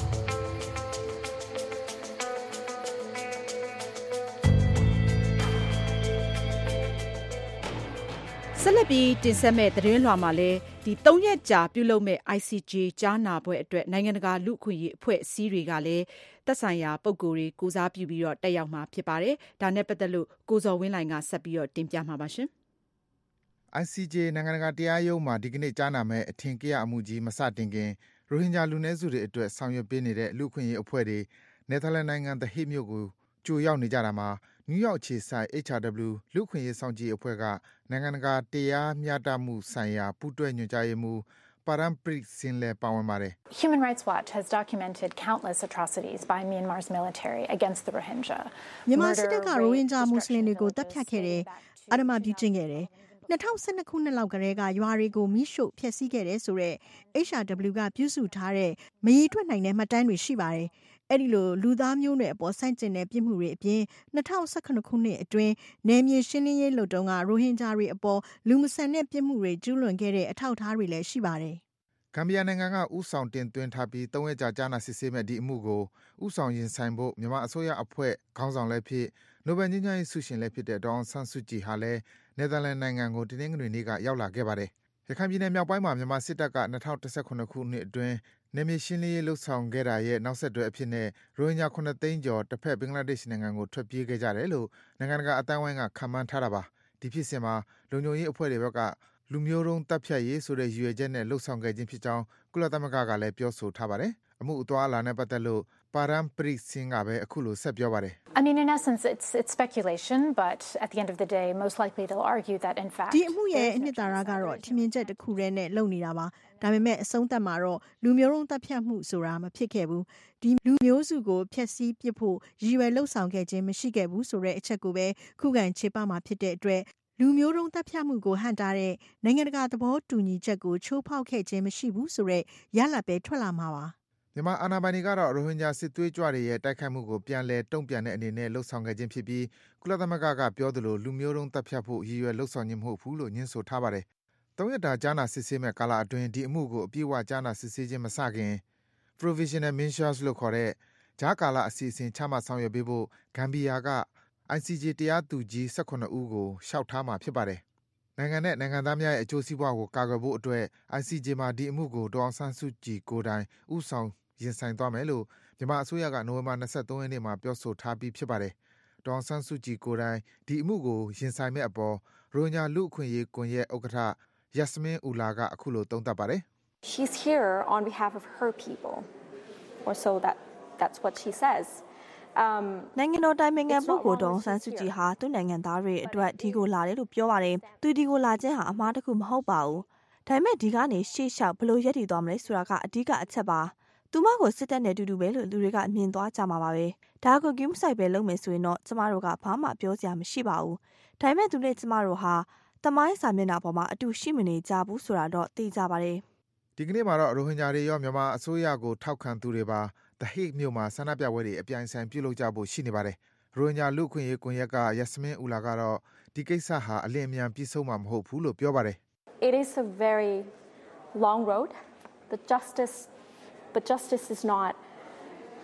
ဆက်လက်ပြီးတင်ဆက်မဲ့သတင်းလွှာမှာလည်း3ရက်ကြာပြုလုပ်မဲ့ ICJ ကြားနာပွဲအတွက်နိုင်ငံတကာလူ့အခွင့်အရေးအဖွဲ့အစည်းတွေကလည်းသက်ဆိုင်ရာပုဂ္ဂိုလ်တွေကိုစားပြုပြီးတော့တက်ရောက်မှာဖြစ်ပါတယ်။ဒါနဲ့ပတ်သက်လို့ကိုဇော်ဝင်းလှိုင်ကဆက်ပြီးတော့တင်ပြမှာပါရှင်။ ICJ နိုင်ငံတကာတရားရုံးမှာဒီကနေ့ကြားနာမဲ့အထင်ကရအမှုကြီးမစတင်ခင်ရိုဟင်ဂျာလူနည်းစုတွေအတွက်ဆောင်ရွက်ပေးနေတဲ့လူ့အခွင့်အရေးအဖွဲ့တွေနယ်သာလန်နိုင်ငံ The Hague မြို့ကိုကြိုရောက်နေကြတာမှာနယူးယောက်အခြေစိုက် HRW လူ့အခွင့်အရေးစောင့်ကြည့်အဖွဲ့ကနိုင်ငံတကာတရားမျှတမှုဆိုင်ရာပူးတွဲညွှန်ကြားရေးမှူး Parampreet Singh လည်းပါဝင်ပါတယ်။ Human Rights Watch has documented countless atrocities by Myanmar's military against the Rohingya. မြန်မာစစ်တပ်ကရိုဟင်ဂျာမွတ်စလင်တွေကိုတပ်ဖြတ်ခဲ့တယ်။အဓမ္မပြုကျင့်ခဲ့တယ်။2012ခုနှစ်လောက်ကတည်းကရွာတွေကိုမိရှို့ဖျက်ဆီးခဲ့တယ်ဆိုတော့ HRW ကပြုစုထားတဲ့မရေတွက်နိုင်တဲ့မှတ်တမ်းတွေရှိပါတယ်။အဲ့ဒီလိုလူသားမျိုးနွယ်အပေါ်ဆန့်ကျင်တဲ့ပြစ်မှုတွေအပြင်2019ခုနှစ်အတွင်းနယ်မြေရှင်းလင်းရေးလုပ်တုန်းကရိုဟင်ဂျာတွေအပေါ်လူမဆန်တဲ့ပြစ်မှုတွေကျူးလွန်ခဲ့တဲ့အထောက်အထားတွေလည်းရှိပါတယ်။ဂမ်ဘီယာနိုင်ငံကဥဆောင်တင်သွင်းထားပြီး3ရက်ကြာကြားနာစစ်ဆေးမဲ့ဒီအမှုကိုဥဆောင်ရင်ဆိုင်ဖို့မြန်မာအစိုးရအဖွဲ့ခေါင်းဆောင်လည်းဖြစ်နိုဘယ်ငြိမ်းချမ်းရေးဆုရှင်လည်းဖြစ်တဲ့ဒေါအောင်ဆန်းစုကြည်ဟာလည်းနယ်သာလန်နိုင်ငံကိုတင်းငွေနေ့ကရောက်လာခဲ့ပါတယ်။ရခိုင်ပြည်နယ်မြောက်ပိုင်းမှာမြန်မာစစ်တပ်က2019ခုနှစ်အတွင်းနယ်မြေရှင်းလင်းရေးလှုပ်ဆောင်ခဲ့တာရဲ့နောက်ဆက်တွဲအဖြစ်နဲ့ရိုဟင်ဂျာ9သိန်းကျော်တစ်ဖက်ဘင်္ဂလားဒေ့ရှ်နိုင်ငံကိုထွက်ပြေးခဲ့ကြတယ်လို့နိုင်ငံတကာအတိုင်းအဝိုင်းကခန့်မှန်းထားတာပါ။ဒီဖြစ်စဉ်မှာလုံခြုံရေးအဖွဲ့တွေဘက်ကလူမျိုးတုံးတပ်ဖြတ်ရေးဆိုတဲ့ရည်ရွယ်ချက်နဲ့လှုပ်ဆောင်ခဲ့ခြင်းဖြစ်ကြောင်းကုလသမဂ္ဂကလည်းပြောဆိုထားပါတယ်။အမှုအသွားအလာနဲ့ပတ်သက်လို့Parampreet Singh ကပဲအခုလိုဆက်ပြောပါတယ်။ I mean in essence it's speculation but at the end of the day most likely they'll argue that in fact ဒီအမှုရဲ့အနှစ်သာရကတော့ထင်မြင်ချက်တစ်ခုတည်းနဲ့လုပ်နေတာပါ။ဒါပေမဲ့အဆုံးသတ်မှာတော့လူမျိုးတုံးတပ်ဖြတ်မှုဆိုတာမဖြစ်ခဲ့ဘူး။ဒီလူမျိုးစုကိုဖျက်ဆီးပစ်ဖို့ရည်ရွယ်လှုပ်ဆောင်ခဲ့ခြင်းမရှိခဲ့ဘူးဆိုတဲ့အချက်ကိုပဲခုခံချေပမှာဖြစ်တဲ့အတွက်လူမျိုးတုံးတပ်ဖြတ်မှုကိုဟန့်တားတဲ့နိုင်ငံတကာသဘောတူညီချက်ကိုချိုးဖောက်ခဲ့ခြင်းမရှိဘူးဆိုတဲ့ရလဒ်ပဲထွက်လာမှာပါမြန်မာအာဏာပိုင်တွေကတော့ရိုဟင်ဂျာစစ်သွေးကြွတွေရဲ့တိုက်ခိုက်မှုကိုပြန်လည်တုံ့ပြန်တဲ့အနေနဲ့လှုပ်ဆောင်ခဲ့ခြင်းဖြစ်ပြီးကုလသမဂ္ဂကပြောသလိုလူမျိုးတုံးတပ်ဖြတ်ဖို့ရည်ရွယ်လှုပ်ဆောင်ခြင်းမဟုတ်ဘူးလို့ညွှန်းဆိုထားပါတယ်။3ရက်တာကြားနာစစ်ဆေးမဲ့ကာလအတွင်းဒီအမှုကိုအပြည့်အဝကြားနာစစ်ဆေးခြင်းမစခင် Provisional Measures လို့ခေါ်တဲ့ကြားကာလအစီအစဉ်ချမှတ်ဆောင်ရွက်ပေးဖို့ဂမ်ဘီယာက ICJ တရားသူကြီး18ဦးကိုလျှောက်ထားမှာဖြစ်ပါတယ်။နိုင်ငံနဲ့နိုင်ငံသားများရဲ့အကျိုးစီးပွားကိုကာကွယ်ဖို့အတွက် ICJ မှာဒီအမှုကိုဒေါအောင်ဆန်းစုကြည်ကိုယ်တိုင်ဦးဆောင်ရင်ဆိုင်သွားမယ်လို့မြန်မာအစိုးရကနိုဝင်ဘာ23ရက်နေ့မှာပြောဆိုထားပြီးဖြစ်ပါတယ်။ဒေါအောင်ဆန်းစုကြည်ကိုယ်တိုင်ဒီအမှုကိုရင်ဆိုင်မဲ့အပေါ်ရိုဟင်ဂျာလူ့အခွင့်အရေးကွန်ရက်ဥက္ကဋ္ဌ Yasmin Ullah ကအခုလိုသုံးသပ်ပါတယ်။ She's here on behalf of her people or so that's what she says. နိုင်ငံတော်တိုင်ပင်ခံပုဂ္ဂိုလ်ဒေါအောင်ဆန်းစုကြည်ဟာသူ့နိုင်ငံသားတွေအတွက်ဒီကိုလာတယ်လို့ပြောပါတယ်။သူဒီကိုလာခြင်းဟာအမှားတစ်ခုမဟုတ်ပါဘူး။ဒါပေမဲ့ဒီကနေရှေ့လျှောက်ဘယ်လိုရပ်တည်သွားမလဲဆိုတာကအဓိကအချက်ပါ။သူမကိုစစ်တပ်နဲ့တူတူပဲလို့လူတွေကမြင်သွားကြမှာပါပဲ။ဒါကိုဂိမ်းဆိုင်ပဲလုပ်မယ်ဆိုရင်တော့ကျမတို့ကဘာမှပြောစရာမရှိပါဘူး။ဒါပေမဲ့သူနဲ့ကျမတို့ဟာတမိုင်းစာမျက်နှာပေါ်မှာအတူရှိမနေကြဘူးဆိုတာတော့သိကြပါတယ်။ဒီကနေ့မှာတော့ရိုဟင်ဂျာတွေရောမြန်မာအစိုးရကိုထောက်ခံသူတွေပါThe Hague မြို့မှာဆန္ဒပြပွဲတွေအပြိုင်ဆိုင်ပြုလုပ်ကြဖို့ရှိနေပါတယ်။ရိုဟင်ဂျာလူ့အခွင့်အရေးကွန်ရက်က Yasmin Ullah ကတော့ဒီကိစ္စဟာအလင်းအမြန်ပြီးဆုံးမှာမဟုတ်ဘူးလို့ပြောပါတယ်။ It is a very long road. But justice is not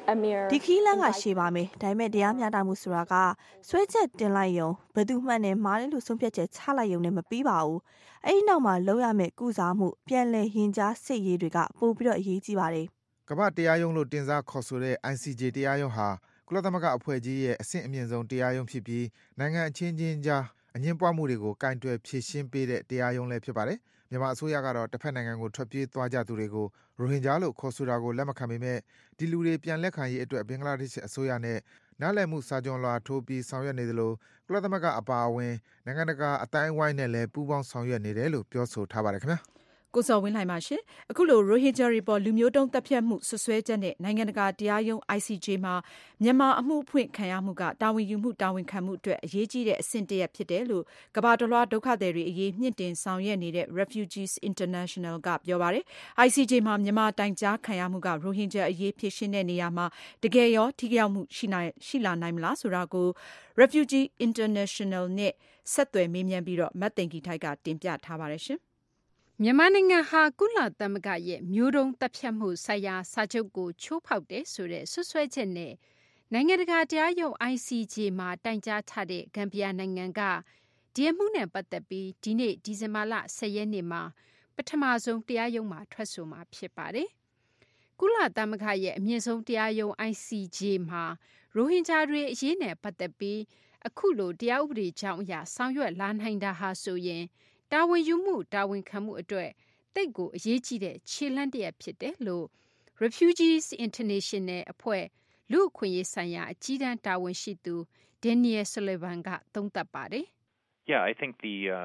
a mere ဒီခီးလန်းကရှေ့ပါမယ်ဒါပေမဲ့တရားမျှတမှုဆိုတာကဆွဲချက်တင်လိုက်ရုံဘယ်သူမှနဲ့မားတယ်လို့ဆုံးဖြတ်ချက်ချလိုက်ရုံနဲ့မပြီးပါဘူးအဲ့ဒီနောက်မှာလောက်ရမယ့်ကုစားမှုပြန်လည်ရင်ကြားစစ်ရေးတွေကပို့ပြီးတော့အရေးကြီးပါတယ်ကမ္ဘာတရားရုံးလို့တင်စားခေါ်ဆိုတဲ့ ICJ တရားရုံးဟာကုလသမဂ္ဂအဖွဲ့ကြီးရဲ့အဆင့်အမြင့်ဆုံးတရားရုံးဖြစ်ပြီးနိုင်ငံအချင်းချင်းကြားအငြင်းပွားမှုတွေကိုကင်တွယ်ဖြေရှင်းပေးတဲ့တရားရုံးလည်းဖြစ်ပါတယ်မြန်မာအစိုးရကတော့တစ်ဖက်နိုင်ငံကိုထွက်ပြေးသွားကြသူတွေကိုရိုဟင်ဂျာလို့ခေါ်ဆိုတာကိုလက်မခံပေမဲ့ဒီလူတွေပြန်လက်ခံရေးအတွက်ဘင်္ဂလားဒေ့ရှ်အစိုးရနဲ့နားလည်မှုစာချုပ်လွှာထိုးပြီးဆောင်ရွက်နေသလိုကုလသမဂ္ဂအပါအဝင်နိုင်ငံတကာအတိုင်းအဝိုင်းနဲ့လည်းပူးပေါင်းဆောင်ရွက်နေတယ်လို့ပြောဆိုထားပါတယ်ခင်ဗျာကိုစောဝင်းလှိုင်ပါရှင်အခုလိုရိုဟင်ဂျာတွေပေါ်လူမျိုးတုံးတပ်ဖြတ်မှုဆွဆွဲချက်နဲ့နိုင်ငံတကာတရားရုံး ICJ မှာမြန်မာအမှုဖွင့်ခံရမှုကတာဝန်ယူမှုတာဝန်ခံမှုအတွက်အရေးကြီးတဲ့အဆင့်တစ်ရပ်ဖြစ်တယ်လို့ကမ္ဘာတလွှားဒုက္ခသည်တွေအရေးမြင့်တင်ဆောင်ရွက်နေတဲ့ Refugees International ကပြောပါတယ် ICJ မှာမြန်မာတိုင်ကြားခံရမှုကရိုဟင်ဂျာအရေးဖြေရှင်းတဲ့နေရာမှာတကယ်ရောထိရောက်မှုရှိလာနိုင်မလားဆိုတာကို Refugees International နဲ့ဆက်သွယ်မေးမြန်းပြီးတော့မတ်သိင်္ဂီထိုက်ကတင်ပြထားပါတယ်ရှင်မြန်မာနိုင်ငံဟာကုလသမဂ္ဂရဲ့မျိုးတုံးတပ်ဖြတ်မှုဆိုင်ရာစာချုပ်ကိုချိုးဖောက်တယ်ဆိုတဲ့ဆွဆွဲချက်နဲ့နိုင်ငံတကာတရားရုံး ICJ မှာတိုင်ကြားထားတဲ့ဂမ်ဘီယာနိုင်ငံကဒီအမှုနဲ့ပတ်သက်ပြီးဒီနေ့ဒီဇင်ဘာလ10ရက်နေ့မှာပထမဆုံးတရားရုံးမှာထွက်ဆိုမှာဖြစ်ပါတယ်။ကုလသမဂ္ဂရဲ့အမြင့်ဆုံးတရားရုံး ICJ မှာရိုဟင်ဂျာတွေအရေးနဲ့ပတ်သက်ပြီးအခုလိုတရားဥပဒေကြောင်းအရဆောင်ရွက်လာနိုင်တာဟာဆိုရင်တာဝန်ယူမှုတာဝန်ခံမှုအတွက်တိတ်ကိုအရေးကြီးတဲ့ခြေလှမ်းတစ်ရပ်ဖြစ်တယ်လို့ Refugees International အဖွဲ့လူ့အခွင့်အရေးဆိုင်ရာအကြီးတန်းတာဝန်ရှိသူ Daniel Sullivan ကသုံးသပ်ပါတယ် Yeah, I think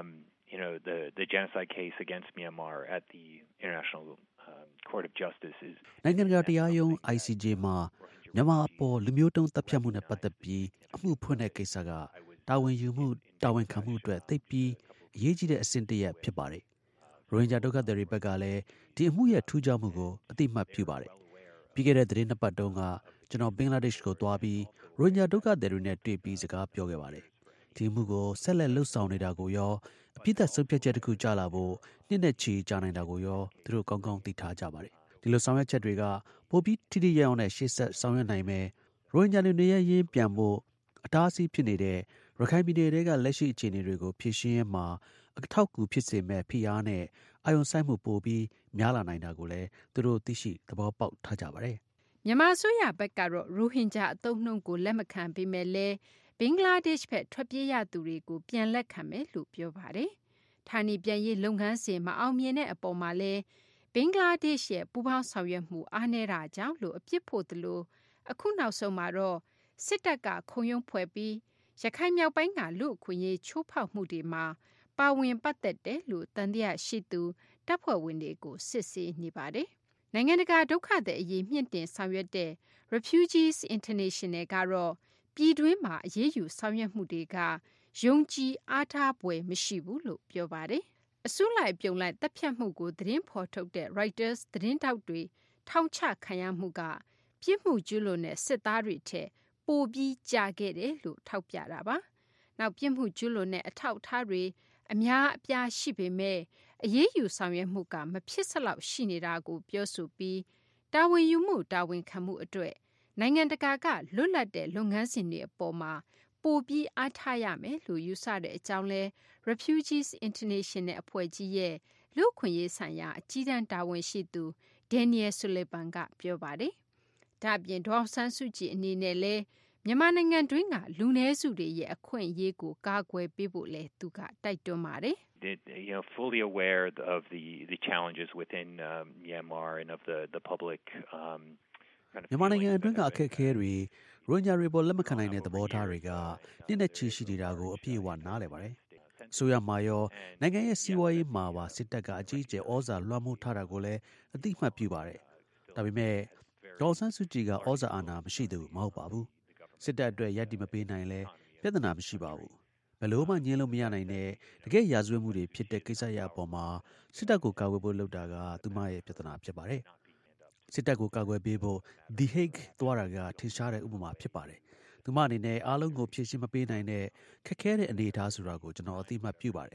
the genocide case against Myanmar at the International Court of Justice is နိုင်ငံတကာတရားရုံး ICJ မှာမြန်မာအပေါ်လူမျိုးတုံးတပ်ဖြတ်မှုနဲ့ပတ်သက်ပြီးအမှုဖွင့်တဲ့ကိစ္စကတာဝန်ယူမှုတာဝန်ခံမှုအတွက်သိပ်ပြီးအရေးကြီးတဲ့အဆင့်တစ်ရပ်ဖြစ်ပါတယ်။ရိုဟင်ဂျာဒုက္ခသည်တွေဘက်ကလည်းဒီအမှုရဲ့ထူးခြားမှုကိုအသိမှတ်ပြုပါတယ်။ပြီးခဲ့တဲ့သတင်းနှစ်ပတ်တုန်းကကျွန်တော်ဘင်္ဂလားဒေ့ရှ်ကိုသွားပြီးရိုဟင်ဂျာဒုက္ခသည်တွေနဲ့တွေ့ပြီးစကားပြောခဲ့ပါတယ်။ဒီအမှုကိုဆက်လက်လှုပ်ဆောင်နေတာကိုရောအပြစ်သက်ဆုံးဖြတ်ချက်တစ်ခုကြားလာဖို့နှစ်နဲ့ချီကြာနိုင်တာကိုရောသူတို့ကောင်းကောင်းသိထားကြပါတယ်။ဒီလိုဆောင်ရွက်ချက်တွေကပိုပြီးထိထိရောက်နဲ့ရှေ့ဆက်ဆောင်ရွက်နိုင်မယ်။ရိုဟင်ဂျာတွေနေရရင်းပြန်ဖို့အတားအဆီးဖြစ်နေတဲ့ရခိုင်ပြည်နယ်တွေကလက်ရှိအခြေအနေတွေကိုဖြေရှင်းရမှာအထောက်အကူဖြစ်စေမဲ့ဖိအားနဲ့အာရုံစိုက်မှုပိုပြီးများလာနိုင်တာကိုလည်းသူတို့သိရှိသဘောပေါက်ထားကြပါတယ်။မြန်မာအစိုးရဘက်ကတော့ရိုဟင်ဂျာအသုံးအနှုန်းကိုလက်မခံပေမဲ့လည်းဘင်္ဂလားဒေ့ရှ်ဘက်ထွက်ပြေးရသူတွေကိုပြန်လက်ခံမယ်လို့ပြောပါတယ်။ဌာနေပြန်ရေးလုပ်ငန်းစဉ်မအောင်မြင်တဲ့အပေါ်မှာလည်းဘင်္ဂလားဒေ့ရှ်ရဲ့ပူးပေါင်းဆောင်ရွက်မှုအားနည်းတာကြောင့်လို့အပြစ်ဖို့သလိုအခုနောက်ဆုံးမှာတော့စစ်တပ်ကခုံရုံးဖွဲ့ပြီးရခိုင်မြောက်ပိုင်းကလူ့အခွင့်အရေးချိုးဖောက်မှုတွေမှာပါဝင်ပတ်သက်တယ်လို့တန်တရားရှိသူတပ်ဖွဲ့ဝင်တွေကိုစစ်ဆေးနေပါတယ်။နိုင်ငံတကာဒုက္ခသည်အရေးမြင့်တင်ဆောင်ရွက်တဲ့ Refugees International ကတော့ပြည်တွင်းမှာအရေးယူဆောင်ရွက်မှုတွေကယုံကြည်အားထားဖွယ်မရှိဘူးလို့ပြောပါတယ်။အစုလိုက်ပြုံလိုက်တပ်ဖြတ်မှုကိုသတင်းဖော်ထုတ်တဲ့ Reuters သတင်းတောက်တွေထောင်ချခံရမှုကပြစ်မှုကျူးလွန်တဲ့စစ်သားတွေထက်ပိုပြီးကြာခဲ့တယ်လို့ထောက်ပြတာပါ။နောက်ပြစ်မှုကျူးလွန်တဲ့အထောက်အထားတွေအများအပြားရှိပေမဲ့အရေးယူဆောင်ရွက်မှုကမဖြစ်စလောက်ရှိနေတာကိုပြောဆိုပြီးတာဝန်ယူမှုတာဝန်ခံမှုအတွက်နိုင်ငံတကာကလွတ်လပ်တဲ့လုပ်ငန်းစဉ်တွေအပေါ်မှာပိုပြီးအားထားရမယ်လို့ယူဆတဲ့အကြောင်းလဲ Refugees International အဖွဲ့ကြီးရဲ့လူ့အခွင့်အရေးဆိုင်ရာအကြီးတန်းတာဝန်ရှိသူ Daniel Sullivan ကပြောပါတယ်။ဒါ့အပြင်ဒေါ်အောင်ဆန်းစုကြည်အနေနဲ့လဲမြန်မာနိုင်ငံတွင်းကလူနည်းစုတွေရဲ့အခွင့်အရေးကိုကာကွယ်ပေးဖို့လဲသူကတိုက်တွန်းပါတယ်။ fully aware of the challenges within Myanmar and of the public မြန်မာနိုင်ငံအတွင်းကအခက်အခဲတွေရိုဟင်ဂျာတွေပေါ်လက်မခံနိုင်တဲ့သဘောထားတွေကနှစ်နဲ့ချီရှိနေတာကိုအပြည့်အဝနားလည်ပါတယ်။ဆိုရမှာရောနိုင်ငံရဲ့စီးပွားရေးမှာပါစစ်တပ်ကအကြီးအကျယ်ဩဇာလွှမ်းမိုးထားတာကိုလည်းအသိမှတ်ပြုပါတယ်။ဒါပေမဲ့ဒေါ်ဆန်းစုကြည်ကဩဇာအာဏာမရှိသူမဟုတ်ပါဘူး။စစ်တပ်အတွက်ရပ်တည်မပေးနိုင်လဲပြဿနာမရှိပါဘူး။ဘယ်လိုမှညှင်းလို့မရနိုင်တဲ့တကယ်ရာဇဝတ်မှုတွေဖြစ်တဲ့ကိစ္စရပ်အပေါ်မှာစစ်တပ်ကိုကာကွယ်ဖို့လုပ်တာကသူမရဲ့ပြဿနာဖြစ်ပါတယ်။စစ်တပ်ကိုကာကွယ်ပေးဖို့ The Hague သွားတာကထင်ရှားတဲ့ဥပမာဖြစ်ပါတယ်။သူမအနေနဲ့အားလုံးကိုဖြည့်ရှင်းမပေးနိုင်တဲ့ခက်ခဲတဲ့အနေအထားဆိုတာကိုကျွန်တော်အသိမှတ်ပြုပါတယ်။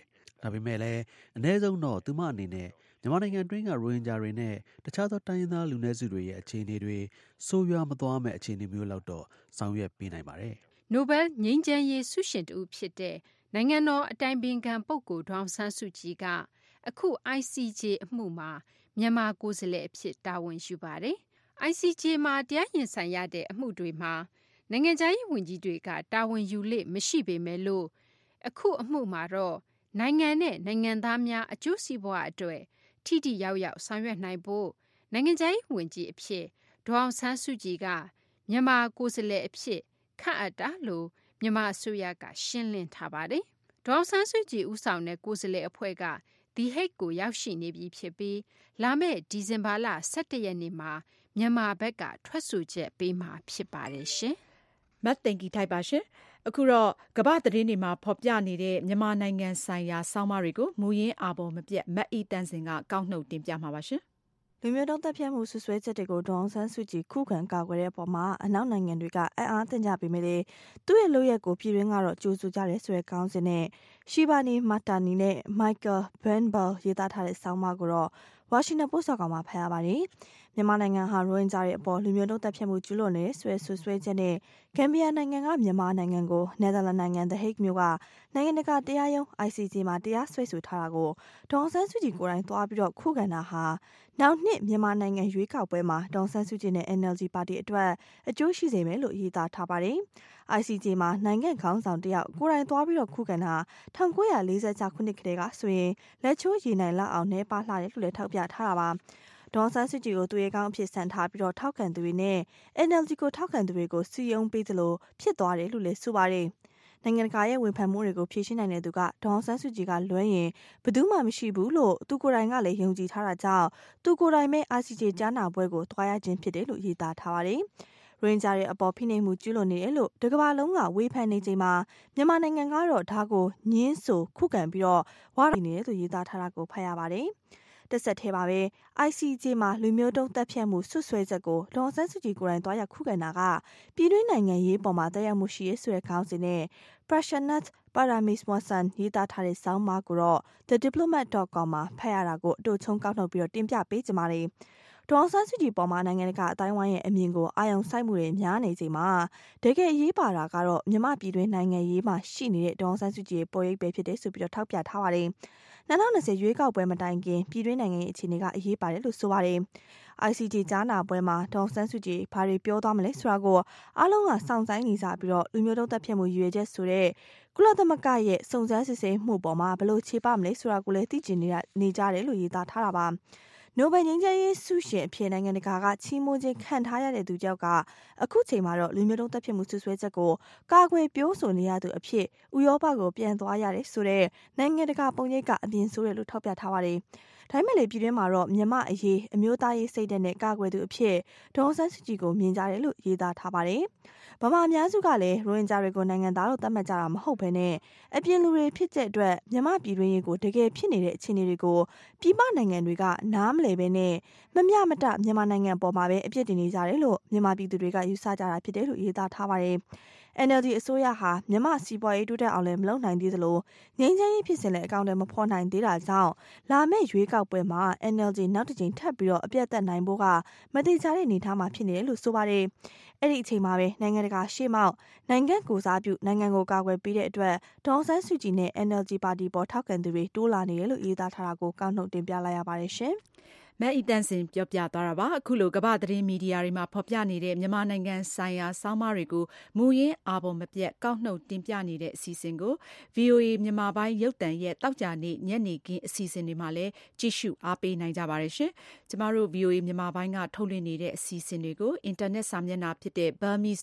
ဒါပေမဲ့လည်းအနည်းဆုံးတော့သူမအနေနဲ့မြန်မာနိုင်ငံတွင်းကရိုဟင်ဂျာတွေနဲ့တခြားသောတိုင်းရင်းသားလူနည်းစုတွေရဲ့အခြေအနေတွေဆိုးရွားမသွားမဲ့အခြေအနေမျိုးလောက်တော့ဆောင်ရွက်ပေးနိုင်ပါတယ်။နိုဘယ်ငြိမ်းချမ်းရေးဆုရှင်တူဖြစ်တဲ့နိုင်ငံတော်အတိုင်ပင်ခံပုဂ္ဂိုလ်ဒေါအောင်ဆန်းစုကြည်ကအခု ICJ အမှုမှာမြန်မာကိုယ်စားလှယ်အဖြစ်တာဝန်ယူပါတယ်။ ICJ မှာတရားရင်ဆိုင်ရတဲ့အမှုတွေမှာနိုင်ငံခြားရေးဝန်ကြီးတွေကတာဝန်ယူလေ့မရှိပေမဲ့လို့အခုအမှုမှာတော့နိုင်ငံနဲ့နိုင်ငံသားများအကျိုးစီးပွားအတွက်ထိထိရောက်ရောက်ဆောင်ရွက်နိုင်ဖို့နိုင်ငံခြားရေးဝန်ကြီးအဖြစ်ဒေါအောင်ဆန်းစုကြည်ကမြန်မာကိုယ်စားလှယ်အဖြစ်ခန့်အပ်တာလို့မြန်မာအစိုးရကရှင်းလင်းထားပါတယ်။ဒေါအောင်ဆန်းစုကြည်ဦးဆောင်တဲ့ကိုယ်စားလှယ်အဖွဲ့ကThe Hague ကိုရောက်ရှိနေပြီဖြစ်ပြီးလာမယ့်ဒီဇင်ဘာလ17ရက်နေ့မှာမြန်မာဘက်ကထွက်ဆိုချက်ပေးမှာဖြစ်ပါတယ်ရှင်။မတ်တင်ကီထိုက်ပါရှင်။အခုတော့ကမ္ဘာသတင်းတွေမှာဖော်ပြနေတဲ့မြန်မာနိုင်ငံဆိုင်ရာဆောင်းပါးတွေကိုမူရင်းအာပေါ်မပြတ်မတ်အီတန်းစင်ကကောက်နှုတ်တင်ပြမှာပါရှင်။လူမျိုးတုံးတပ်ဖြတ်မှုဆွဆွဲချက်တွေကိုဒေါအောင်ဆန်းစုကြည်ခုခံကာကွယ်တဲ့အပေါ်မှာအနောက်နိုင်ငံတွေကအံ့အားသင့်ကြပေမဲ့သူ့ရဲ့လုပ်ရက်ကိုပြည်တွင်းကတော့ကြိုးဆိုကြတယ်ဆိုတဲ့ခေါင်းစဉ်နဲ့ရှီဘာနီမာတာနီနဲ့မိုက်ကယ်ဘန်ဘယ်ရေးသားထားတဲ့ဆောင်းပါးကိုတော့ဝါရှင်တန်ပို့စ်ကောင်မှာဖတ်ရပါတယ်။မြန်မာနိုင်ငံဟာရိုဟင်ဂျာတွေအပေါ်လူမျိုးတုံးတပ်ဖြတ်မှုကျူးလွန်နေတဲ့ဆွဆွဲချက်နဲ့ဂမ်ဘီယာနိုင်ငံကမြန်မာနိုင်ငံကိုနယ်သာလန်နိုင်ငံ The Hague မြို့ကနိုင်ငံတကာတရားရုံး ICJ မှာတရားစွဲဆိုထားတာကိုဒေါအောင်ဆန်းစုကြည်ကိုယ်တိုင်သွားပြီးတော့ခုခံတာဟာနောက်နှစ်မြန်မာနိုင်ငံရွေးကောက်ပွဲမှာဒေါအောင်ဆန်းစုကြည်နဲ့ NLD ပါတီအတွက်အကျိုးရှိစေမယ်လို့ရေးသားထားပါတယ်။ ICJ မှာနိုင်ငံခေါင်းဆောင်တယောက်ကိုယ်တိုင်သွားပြီးတော့ခုခံတာ1946ခုနှစ်ကတည်းကဆိုရင်လက်ချိုးရည်နိုင်လောက်အောင်နှဲပါလှတယ်လို့လည်းထောက်ပြထားတာပါ။ဒေါအောင်ဆန်းစုကြည်ကိုသူရဲကောင်းအဖြစ်ဆန်ထားပြီးတော့ထောက်ခံသူတွေနဲ့ NLD ကိုထောက်ခံသူတွေကိုစီယုံပေးသလိုဖြစ်သွားတယ်လို့လည်းဆိုပါတယ်။နိုင်ငံတကာရဲ့ဝေဖန်မှုတွေကိုဖြေရှင်းနိုင်တဲ့သူကဒေါအောင်ဆန်းစုကြည်ကလွှဲရင်ဘယ်သူမှမရှိဘူးလို့သူကိုယ်တိုင်ကလည်းယုံကြည်ထားတာကြောင့်သူကိုယ်တိုင်ပဲ ICJ ကြားနာပွဲကိုသွားရခြင်းဖြစ်တယ်လို့ရေးသားထားပါတယ်။ရိုဟင်ဂျာတွေအပေါ်ဖိနှိပ်မှုကျူးလွန်နေတယ်လို့တကမ္ဘာလုံးကဝေဖန်နေချိန်မှာမြန်မာနိုင်ငံကတော့ဒါကိုညင်းဆိုခုခံပြီးတော့ဝါရနေတယ်လို့ရေးသားထားတာကိုဖတ်ရပါတယ်။တက်ဆက်သေးပါပဲ ICJ မှာလူမျိုးတုံးတပ်ဖြတ်မှုဆွဆွဲချက်ကိုဒေါအောင်ဆန်းစုကြည်ကိုယ်တိုင်သွားရောက်ခုခံတာကပြည်တွင်းနိုင်ငံရေးပေါ်မှာတရားမှုရှိရဲဆိုတဲ့ခေါင်းစဉ်နဲ့ Prashant Parameswaran ရေးသားထားတဲ့ဆောင်းပါးကိုတော့ thediplomat.com မှာဖတ်ရတာကိုအတူချုံကောက်နှုတ်ပြီးတော့တင်ပြပေးကြပါမယ်။ဒေါအောင်ဆန်းစုကြည်ပေါ်မှာနိုင်ငံတကာအတိုင်းဝိုင်းရဲ့အမြင်ကိုအာရုံစိုက်မှုတွေများနေချိန်မှာတကယ်အရေးပါတာကတော့မြန်မာပြည်တွင်းနိုင်ငံရေးမှာရှိနေတဲ့ဒေါအောင်ဆန်းစုကြည်ရဲ့ပေါ်ရိပ်ပဲဖြစ်တယ်ဆိုပြီးတော့ထောက်ပြထားပါတယ်။2020ရွေးကောက်ပွဲမတိုင်ခင်ပြည်တွင်းနိုင်ငံရေးအခြေအနေကအရေးပါတယ်လို့ဆိုပါတယ်။ ICJ ကြားနာပွဲမှာဒေါအောင်ဆန်းစုကြည်ဘာတွေပြောသွားမလဲဆိုတာကိုအားလုံးကစောင့်ဆိုင်နေကြပြီးတော့လူမျိုးတုံးတပ်ဖြတ်မှုရွေချက်ဆိုတဲ့ကုလသမဂ္ဂရဲ့စုံစမ်းစစ်ဆေးမှုပေါ်မှာဘယ်လိုခြေပမလဲဆိုတာကိုလည်းသိကျင်နေကြတယ်လို့ရေးသားထားတာပါ။နိုဘယ်ငြိမ်းချမ်းရေးဆုရှင်အဖြစ်နိုင်ငံတကာကချီးမွမ်းခြင်းခံထားရတဲ့သူကြောက်ကအခုချိန်မှာတော့လူမျိုးတုံးတပ်ဖြတ်မှုဆွဆွဲချက်ကိုကာကွယ်ပြောဆိုနေရသူအဖြစ်ဥရောပကိုပြန်သွားရတယ်ဆိုတဲ့နိုင်ငံတကာပုံရိပ်ကအပြင်ဆိုးတယ်လို့ထောက်ပြထားပါတယ်။ဒါပေမဲ့လေပြည်တွင်းမှာတော့မြန်မာအရေးအမျိုးသားရေးစိတ်ဓာတ်နဲ့ကာကွယ်သူအဖြစ်ဒေါအောင်ဆန်းစုကြည်ကိုမြင်ကြတယ်လို့ရေးသားထားပါတယ်။ဗမာအများစုကလည်းရိုဟင်ဂျာတွေကိုနိုင်ငံသားလို့သတ်မှတ်ကြတာမဟုတ်ဘဲနဲ့အပြင်လူတွေဖြစ်တဲ့အတွက်မြန်မာပြည်တွင်းရေးကိုတကယ်ဖြစ်နေတဲ့အခြေအနေတွေကိုပြည်ပနိုင်ငံတွေကနားမလည်ဘဲနဲ့မမျှမတမြန်မာနိုင်ငံပေါ်မှာပဲအပြစ်တင်နေကြတယ်လို့မြန်မာပြည်သူတွေကယူဆကြတာဖြစ်တယ်လို့ရေးသားထားပါတယ်။ NLD အစိုးရဟာမြန်မာစီးပွားရေးတိုးတက်အောင်လည်းမလုပ်နိုင်သေးသလိုငြိမ်းချမ်းရေးဖြစ်စဉ်လည်းအကောင့်တွေမဖော်နိုင်သေးတာကြောင့်လာမယ့်ရွေးကောက်ပွဲမှာ NLD နောက်တစ်ကြိမ်ထပ်ပြီးတော့အပြတ်သက်နိုင်ဖို့ကမတိကျတဲ့အနေအထားမှာဖြစ်နေတယ်လို့ဆိုပါတယ်။အဲ့ဒီအချိန်မှာပဲနိုင်ငံတကာရှေ့မှောက်နိုင်ငံကိုစားပြုနိုင်ငံကိုကာကွယ်ပေးတဲ့အတွက်ဒေါအောင်ဆန်းစုကြည်နဲ့ NLD ပါတီပေါ်ထောက်ခံသူတွေတိုးလာနေတယ်လို့ရေးသားထားတာကိုကောက်နှုတ်တင်ပြလိုက်ရပါတယ်ရှင်။မတ်အီတန်စင်ပြောပြသွားတာပါအခုလိုကမ္ဘာသတင်းမီဒီယာတွေမှာဖော်ပြနေတဲ့မြန်မာနိုင်ငံဆိုင်ရာဆောင်းပါးတွေကိုမူရင်းအာပေါ်မပြတ်ကောက်နှုတ်တင်ပြနေတဲ့အစီအစဉ်ကို VOA မြန်မာပိုင်းရုပ်သံရဲ့တောက်ကြနေ့ညနေခင်းအစီအစဉ်တွေမှာလည်းကြည့်ရှုအားပေးနိုင်ကြပါတယ်ရှင်ကျမတို့ VOA မြန်မာပိုင်းကထုတ်လွှင့်နေတဲ့အစီအစဉ်တွေကိုအင်တာနက်စာမျက်နှာဖြစ်တဲ့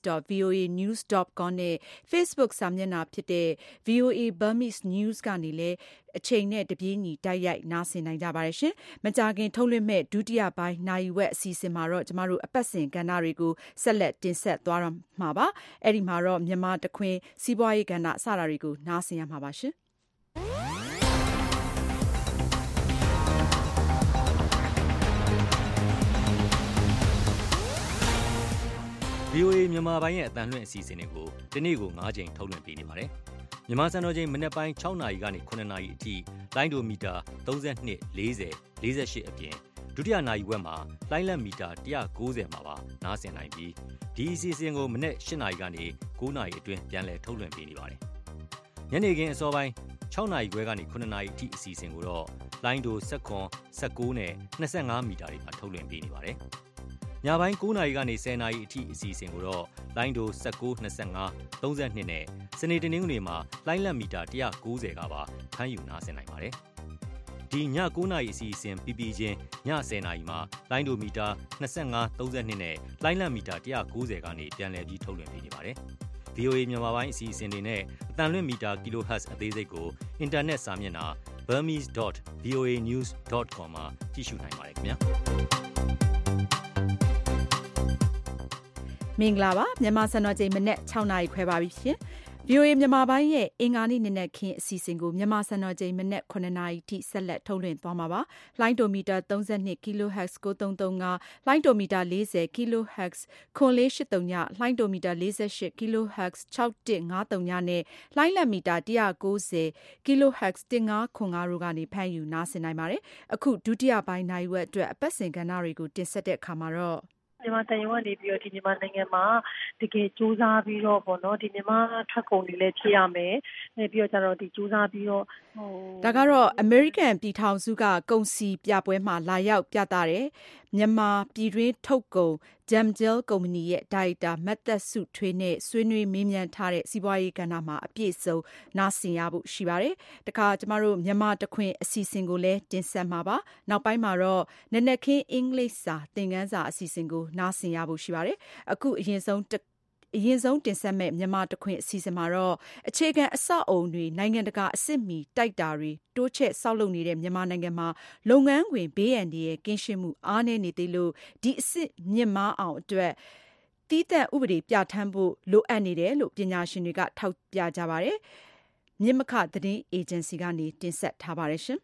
burmese.voanews.com နဲ့ Facebook စာမျက်နှာဖြစ်တဲ့ VOA Burmese News ကနေလည်းအချိန်နဲ့တပြေးညီတိုက်ရိုက်နားဆင်နိုင်ကြပါတယ်ရှင်။မကြာခင်ထုတ်လွှင့်မဲ့ဒုတိယပိုင်းနိုင်ဝက်အစီအစဉ်မှာတော့ကျမတို့အပတ်စဉ်ကဏ္ဍတွေကိုဆက်လက်တင်ဆက်သွားတော့မှာပါ။အဲ့ဒီမှာတော့မြန်မာတခွင်စီးပွားရေးကဏ္ဍစတာတွေကိုနားဆင်ရမှာပါရှင်။ VOA မြန်မာပိုင်းရဲ့အတန်လွှင့်အစီအစဉ်တွေကိုဒီနေ့ကို9ကြိမ်ထုတ်လွှင့်ပေးနေပါတယ်။မြန်မာစံတော်ချိန်မနေ့ပိုင်း6နာရီကနေ9နာရီအထိလိုင်းဒိုမီတာ32 40 48အပြင်ဒုတိယနာရီဝက်မှာလိုင်းလက်မီတာ190မှာပါနားဆင်နိုင်ပြီးဒီအစီအစဉ်ကိုမနေ့8နာရီကနေ9နာရီအတွင်းပြန်လည်ထုတ်လွှင့်ပေးနေပါတယ်ညနေခင်းအစောပိုင်း6နာရီခွဲကနေ9နာရီအထိအစီအစဉ်ကိုတော့လိုင်းဒို19နဲ့25မီတာတွေမှာထုတ်လွှင့်ပေးနေပါတယ်ညပိုင်း9နာရီကနေ10နာရီအထိအစီအစဉ်ကိုတော့လိုင်းဒို1925 32နဲ့စနေတနင်္ဂနွေမှာလိုင်းလက်မီတာ190ကပါဖမ်းယူနားဆင်နိုင်ပါတယ်ဒီည9နာရီအစီအစဉ်ပြီးပြီးချင်းည10နာရီမှာလိုင်းဒိုမီတာ25 32နဲ့လိုင်းလက်မီတာ190ကနေပြန်လည်ပြီးထုတ်လွှင့်ပေးနေပါတယ်VOA မြန်မာပိုင်းအစီအစဉ်တွေနဲ့အတန်လွင့်မီတာ kHz အသေးစိတ်ကိုအင်တာနက်စာမျက်နှာ burmese.voanews.com မှာကြည့်ရှုနိုင်ပါတယ်ခင်ဗျာမင်္ဂလာပါမြန်မာစံတော်ချိန်မနေ့6နာရီခွဲပါပြီရှင် VOA မြန်မာပိုင်းရဲ့အင်္ဂါနေ့နေ့ခင်းအစီအစဉ်ကိုမြန်မာစံတော်ချိန်မနေ့9နာရီထိဆက်လက်ထုတ်လွှင့်သွားမှာပါလိုင်းဒိုမီတာ32 kHz 9335လိုင်းဒိုမီတာ40 kHz 9483ညလိုင်းဒိုမီတာ48 kHz 6153ညနဲ့လိုင်းလက်မီတာ190 kHz 1505တို့ကနေဖမ်းယူနားဆင်နိုင်ပါတယ်အခုဒုတိယပိုင်းနိုင်ဝက်အတွက်အပတ်စဉ်ကဏ္ဍတွေကိုတင်ဆက်တဲ့အခါမှာတော့မြန်မာတန်ရုံကနေပြီးတော့ဒီမြန်မာနိုင်ငံမှာတကယ်စူးစမ်းပြီးတော့ပေါ့နော်ဒီမြန်မာထွက်ကုန်တွေလည်းဖြစ်ရမယ်ပြီးတော့ကျတော့ဒီစူးစမ်းပြီးတော့ဒါကတော့ American ပြည်ထောင်စုကကုန်စည်ပြပွဲမှာလာရောက်ပြသတဲ့မြန်မာပြည်တွင်းထုတ်ကုန် Jamgel ကုမ္ပဏီရဲ့ဒါရိုက်တာမတ်သက်စုထွေးနဲ့ဆွေးနွေးမေးမြန်းထားတဲ့စီးပွားရေးကဏ္ဍမှာအပြည့်စုံနားဆင်ရဖို့ရှိပါတယ်။တခါကျမတို့မြန်မာတခွင်အစီအစဉ်ကိုလည်းတင်ဆက်မှာပါ။နောက်ပိုင်းမှာတော့နက်နက်ခင်းအင်္ဂလိပ်စာသင်ခန်းစာအစီအစဉ်ကိုနားဆင်ရဖို့ရှိပါတယ်။အခုအရင်ဆုံးတင်ဆက်မဲ့မြန်မာတခွင်အစီအစဉ်မှာတော့အခြေခံအဆောက်အုံတွေနိုင်ငံတကာအဆင့်မီတိုက်တာတွေတိုးချဲ့ဆောက်လုပ်နေတဲ့မြန်မာနိုင်ငံမှာလုပ်ငန်းခွင်ဘေးအန္တရာယ်ကင်းရှင်းမှုအားနည်းနေသေးလို့ဒီအဆင့်မြင့်မားအောင်အတွက်တည်တံ့ဥပဒေပြဋ္ဌာန်းဖို့လိုအပ်နေတယ်လို့ပညာရှင်တွေကထောက်ပြကြပါတယ်။မြင့်မခသတင်းအေဂျင်စီကနေတင်ဆက်ထားပါတယ်ရှင်။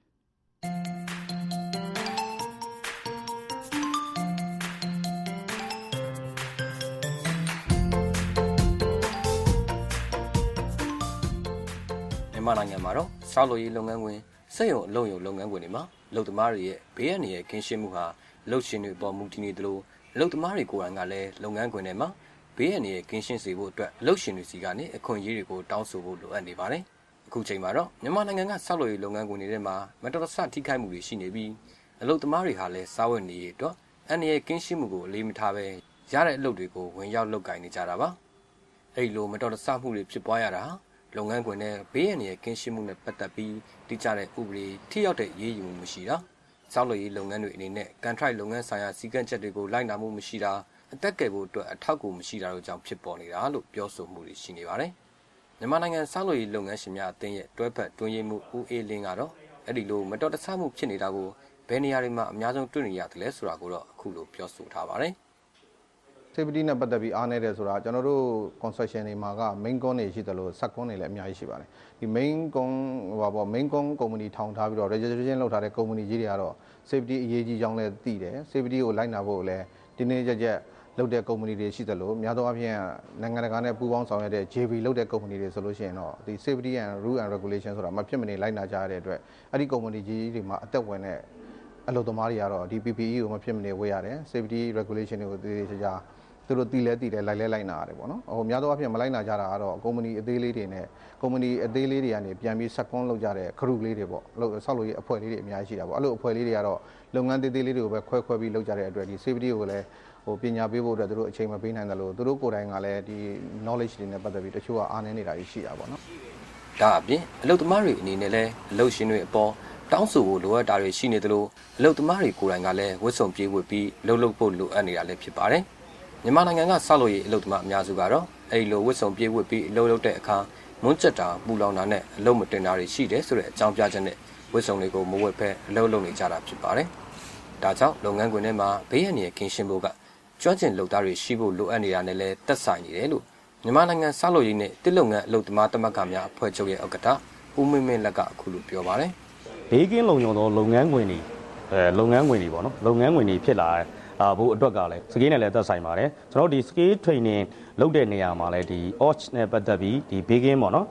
မြန်မာနိုင်ငံမှာတော့ဆောက်လုပ်ရေးလုပ်ငန်းခွင်စက်ရုံအလုပ်ရုံလုပ်ငန်းခွင်တွေမှာလုပ်သမားတွေရဲ့ဘေးအန္တရာယ်ကင်းရှင်းမှုဟာလုပ်ရှင်တွေပေါ်မူတည်နေသလိုလုပ်သမားတွေကိုယ်တိုင်ကလည်းလုပ်ငန်းခွင်ထဲမှာဘေးအန္တရာယ်ကင်းရှင်းစေဖို့အတွက်လုပ်ရှင်တွေစီကနေအခွင့်အရေးတွေကိုတောင်းဆိုဖို့လိုအပ်နေပါတယ်။အခုချိန်မှာတော့မြန်မာနိုင်ငံကဆောက်လုပ်ရေးလုပ်ငန်းခွင်တွေထဲမှာမတော်တဆထိခိုက်မှုတွေရှိနေပြီးအလုပ်သမားတွေဟာလည်းစားဝတ်နေရေးအတွက်အန္တရာယ်ကင်းရှင်းမှုကိုအလေးမထားဘဲရတဲ့အလုပ်တွေကိုဝင်ရောက်လုပ်ကိုင်နေကြတာပါ။အဲဒီလိုမတော်တဆမှုတွေဖြစ်ပွားရတာလုပ်ငန်းခွင်နဲ့ဘေးအန္တရာယ်ကင်းရှင်းမှုနဲ့ပတ်သက်ပြီးတိကျတဲ့ဥပဒေထိရောက်တဲ့ရေးယူမှုမရှိတာဆောက်လုပ်ရေးလုပ်ငန်းတွေအနေနဲ့ကန်ထရိုက်လုပ်ငန်းဆိုင်ရာစည်းကမ်းချက်တွေကိုလိုက်နာမှုမရှိတာအသက်ကယ်ဖို့အတွက်အထောက်အကူမရှိတာတို့ကြောင့်ဖြစ်ပေါ်နေတာလို့ပြောဆိုမှုတွေရှိနေပါတယ်။မြန်မာနိုင်ငံဆောက်လုပ်ရေးလုပ်ငန်းရှင်များအသင်းရဲ့တွဲဖက်တွင်းရေးမှုဦးအေးလင်းကတော့အဲ့ဒီလိုမတော်တဆမှုဖြစ်နေတာကိုဘယ်နေရာတွေမှာအများဆုံးတွေ့နေရတယ်လဲဆိုတာကိုတော့အခုလိုပြောဆိုထားပါတယ်။ safety နဲ့ပတ်သက်ပြီးအားနည်းတယ်ဆိုတာကျွန်တော်တို့ construction တွေမှာက main con တွေရှိတယ်လို့ sub con တွေလည်းအများကြီးရှိပါတယ်ဒီ main con main con company ထောင်ထားပြီးတော့ registration လုပ်ထားတဲ့ company ကြီးတွေကတော့ safety အရေးကြီးကြောင်းလည်းသိတယ် safety ကိုလိုက်နာဖို့လည်းတင်းတင်းကြပ်ကြပ်လုပ်တဲ့ company တွေရှိတယ်လို့များသောအားဖြင့်နိုင်ငံတကာနဲ့ပူးပေါင်းဆောင်ရွက်တဲ့ JV လုပ်တဲ့ company တွေဆိုလို့ရှိရင်တော့ဒီ safety and rule and regulation ဆိုတာမဖြစ်မနေလိုက်နာကြရတဲ့အတွက်အဲ့ဒီ company ကြီးတွေမှာအသက်ဝင်တဲ့အလုပ်သမားတွေကတော့ဒီ PPE ကိုမဖြစ်မနေဝတ်ရတယ် safety regulation တွေကိုတည်တည်ကြသူတို့တီးလဲလိုက်နာရတယ်ပေါ့နော်ဟိုများသောအားဖြင့်မလိုက်နာကြတာကတော့ကုမ္ပဏီအသေးလေးတွေနဲ့ကုမ္ပဏီအသေးလေးတွေကနေပြန်ပြီးဆက်ကွန်းလုပ်ကြတဲ့ group လေးတွေပေါ့ဆောက်လို့ရအဖွဲ့လေးတွေအများကြီးရှိတာပေါ့အဲ့လိုအဖွဲ့လေးတွေကတော့လုပ်ငန်းသေးသေးလေးတွေကိုပဲခွဲပြီးလုပ်ကြတဲ့အတွက်ဒီ safety ကိုလည်းဟိုပညာပေးဖို့အတွက်သူတို့အချိန်မပေးနိုင်တယ်လို့သူတို့ကိုယ်တိုင်ကလည်းဒီ knowledge တွေနဲ့ပတ်သက်ပြီးတချို့ကအားနည်းနေတာရှိတာပေါ့နော်ဒါအပြင်အလုပ်သမားတွေအနေနဲ့လည်းအလုပ်ရှင်တွေအပေါ်တောင်းဆိုဖို့လိုအပ်တာတွေရှိနေတယ်လို့အလုပ်သမားတွေကိုယ်တိုင်ကလည်းဝတ်စုံပြေးဝတ်ပြီးလုပ်ဖို့လိုအပ်နေတာလည်းဖြစ်ပါတယ်မြန်မာနိုင်ငံကဆောက်လုပ်ရေးအလုပ်သမားအများစုကတော့အဲဒီလိုဝတ်စုံပြေးဝတ်ပြီးအလုပ်လုပ်တဲ့အခါမွန်းကျက်တာပူလောင်တာနဲ့အလုပ်မတင်တာတွေရှိတယ်ဆိုတဲ့အကြောင်းပြချက်နဲ့ဝတ်စုံတွေကိုမဝတ်ဘဲအလုပ်လုပ်နေကြတာဖြစ်ပါတယ်။ဒါကြောင့်လုပ်ငန်းခွင်ထဲမှာဘေးအန္တရာယ်ကင်းရှင်းဖို့ကကျွမ်းကျင်လုပ်သားတွေရှိဖို့လိုအပ်နေတာနဲ့လည်းသက်ဆိုင်နေတယ်လို့မြန်မာနိုင်ငံဆောက်လုပ်ရေးနဲ့တစ်လုပ်ငန်းအလုပ်သမားသမဂ္ဂများအဖွဲ့ချုပ်ရဲ့ဥက္ကဋ္ဌဦးမင်းမင်းလက်ကအခုလိုပြောပါတယ်။ဘေးကင်းလုံခြုံသောလုပ်ငန်းခွင်တွေပေါ့နော်လုပ်ငန်းခွင်တွေဖြစ်လာဘို့အတွက်ကလည်းစကေးနဲ့လည်းသက်ဆိုင်ပါတယ်ကျွန်တော်ဒီ scale training လုပ်တဲ့နေရာမှာလည်းဒီ OSH နဲ့ပတ်သက်ပြီးဒီ baking ပေါ့နော်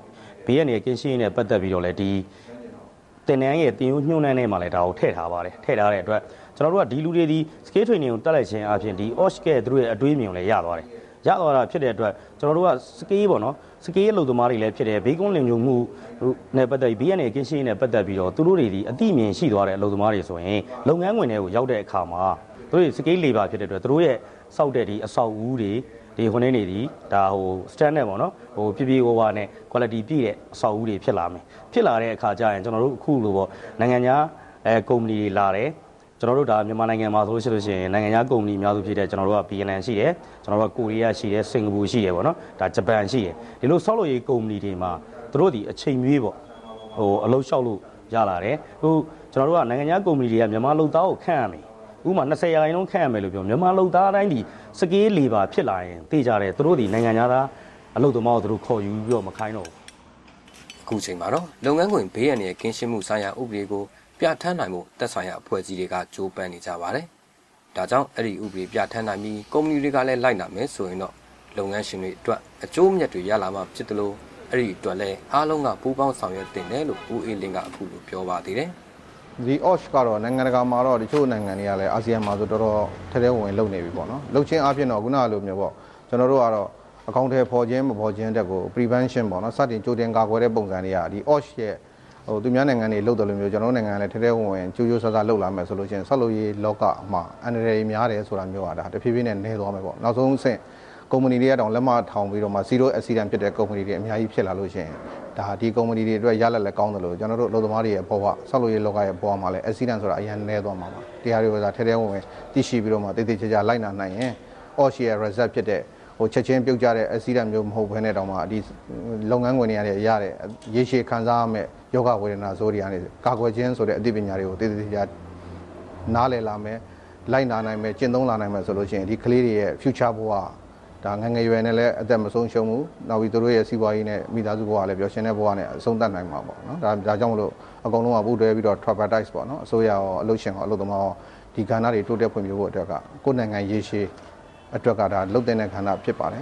ဘေးကနေကင်းရှင်းနဲ့ပတ်သက်ပြီးတော့လည်းဒီတင်နန်းရဲ့တင်ယူညှို့နှံထဲမှာလည်းဒါကိုထည့်ထားပါတယ်ထည့်ထားတဲ့အတွက်ကျွန်တော်တို့ကဒီလူတွေဒီ scale training ကိုတက်လိုက်ခြင်းအပြင်ဒီ OSH ကသူတို့ရဲ့အတွေးမြင်ကိုလည်းရသွားတယ်ရသွားတာဖြစ်တဲ့အတွက်ကျွန်တော်တို့က scale ပေါ့နော် scale အလုပ်သမားတွေလည်းဖြစ်တယ်ဘေးကွန်းလင်မျိုးမှုနဲ့ပတ်သက်ပြီးဘေးကနေကင်းရှင်းနဲ့ပတ်သက်ပြီးတော့သူတို့တွေဒီအတိမြင်ရှိသွားတဲ့အလုပ်သမားတွေဆိုရင်လုပ်ငန်းဝင်တွေကိုရောက်တဲ့အခါမှာသူတို့ scale labor ဖြစ်တဲ့အတွက်သူတို့ရဲ့စောက်တဲ့ဒီအဆောက်အဦတွေဒီခုနေနေဒီဒါဟို standard ပေါ့နော်ဟိုပြပြဝဝနဲ့ quality ပြည့်တဲ့အဆောက်အဦတွေဖြစ်လာမယ်ဖြစ်လာတဲ့အခါကျရင်ကျွန်တော်တို့အခုလိုပေါ့နိုင်ငံခြားကုမ္ပဏီတွေလာတယ်ကျွန်တော်တို့ဒါမြန်မာနိုင်ငံမှာဆိုလို့ရှိရင်နိုင်ငံခြားကုမ္ပဏီအများစုဖြစ်တဲ့ကျွန်တော်တို့က BNN ရှိတယ်ကျွန်တော်တို့ကကိုရီးယားရှိတယ်စင်ကာပူရှိတယ်ပေါ့နော်ဒါဂျပန်ရှိတယ်ဒီလိုဆောက်လုပ်ရေးကုမ္ပဏီတွေမှာသူတို့ဒီအချိန်မွေးပေါ့ဟိုအလုပ်လျှောက်လို့ရလာတယ်ဟိုကျွန်တော်တို့ကနိုင်ငံခြားကုမ္ပဏီတွေကမြန်မာလုပ်သားကိုခန့်ရမယ်ဥပမာ20ရာခိုင်နှုန်းခန့်ရမယ်လို့ပြောမြန်မာလုပ်သားတိုင်းဒီစကေးလေပါဖြစ်လာရင်သိကြတယ်သူတို့ဒီနိုင်ငံခြားသားအလုပ်သမားကိုသူတို့ခေါ်ယူပြီးတော့မခိုင်းတော့ဘူးအခုချိန်မှာတော့လုပ်ငန်းခွင်ဘေးရန်ရဲ့ကင်းရှင်းမှုဆိုင်ရာဥပဒေကိုပြဋ္ဌာန်းနိုင်မှုသက်ဆိုင်ရာအဖွဲ့အစည်းတွေကကြိုးပမ်းနေကြပါတယ်။ဒါကြောင့်အဲ့ဒီဥပဒေပြဋ္ဌာန်းနိုင်ပြီးကုမ္ပဏီတွေကလည်းလိုက်နာမယ်ဆိုရင်တော့လုပ်ငန်းရှင်တွေအတွက်အကျိုးမြတ်တွေရလာမှဖြစ်တယ်လို့အဲ့ဒီအတွက်လည်းအားလုံးကပူးပေါင်းဆောင်ရွက်တင်တယ်လို့ဦးအေးလင်းကအခုလိုပြောပါသေးတယ်။ဒီ OSH ကတော့နိုင်ငံတကာမှာတော့တချို့နိုင်ငံတွေကလည်းအာဆီယံမှာဆိုတော်တော်ထဲထဲဝင်လုပ်နေပြီပေါ့နော်။လုပ်ချင်းအပြင်တော့ခုနကလိုမျိုးပေါ့ကျွန်တော်တို့ကတော့အကောင့်ထဲပေါ်ခြင်းမပေါ်ခြင်းတက်ကို prevention ပေါ့နော်စတင်ကြိုတင်ကာကွယ်တဲ့ပုံစံတွေကဒီ OSH ရဲ့ဟိုသူများနိုင်ငံတွေလုပ်တယ်လို့မျိုးကျွန်တော်နိုင်ငံလည်းထဲထဲဝင်ကျိုးကျိုးဆဆလုပ်လာမယ်ဆိုလို့ချင်းဆောက်လုပ်ရေးလောကမှာအန်ဒရယ်များတယ်ဆိုတာမျိုးอ่ะဒါတဖြည်းဖြည်းနဲ့နည်းသွားမယ်ပေါ့နောက်ဆုံးအဆင့်ကုမ္ပဏီတွေကတောင်လက်မထောင်ပြီးတော့မှ zero accident ဖြစ်တဲ့ကုမ္ပဏီတွေအများကြီးဖြစ်လာလို့ရှိရင်ဒါဒီကုမ္ပဏီတွေအတွက်ရလက်လည်းကောင်းတယ်လို့ကျွန်တော်တို့အလုပ်သမားတွေရဲ့ဘဝဆောက်လုပ်ရေးလောကရဲ့ဘဝမှာလည်း accident ဆိုတာအရင်နည်းသွားမှာပါတရားတွေကထဲထဲဝင်သိရှိပြီးတော့မှတိတိကျကျလိုက်နာနိုင်ရင် OSH ရဲ့ result ဖြစ်တဲ့ဟိုချက်ချင်းပြုတ်ကြတဲ့ accident မျိုးမဟုတ်ဘဲနဲ့တောင်မှဒီလုပ်ငန်းခွင်တွေရတဲ့ရေရှည်ခံစားရမယ့်ယောဂဝေဒနာဆိုးတွေကနေကာကွယ်ခြင်းဆိုတဲ့အသိပညာတွေကိုတည်တည်ကြနားလည်လာမယ်လိုက်နာနိုင်မယ်ကျင့်သုံးလာနိုင်မယ်ဆိုလို့ရှိရင်ဒီကလေးတွေရဲ့ future ဘဝဒါငငယ်ရွယ်နဲ့လည်းအသက်မဆုံးရှုံးဘူးနောက်ပြီးတို့ရဲ့စီးပွားရေးနဲ့မိသားစုဘဝလည်းပျော်ရွှင်တဲ့ဘဝနဲ့အဆုံးသတ်နိုင်မှာပေါ့နော်ဒါကြောင့်မလို့အကုန်လုံးကပူးတွဲပြီးတော့ tribalize ပေါ့နော်အစိုးရရောအလုပ်ရှင်ရောအလုပ်သမားရောဒီကဏ္ဍတွေတိုးတက်ဖွံ့ဖြိုးဖို့အတွက်ကကိုယ်နိုင်ငံရေရှည်အတွက်ကဒါလုတ်တဲ့ခန္ဓာဖြစ်ပါတယ်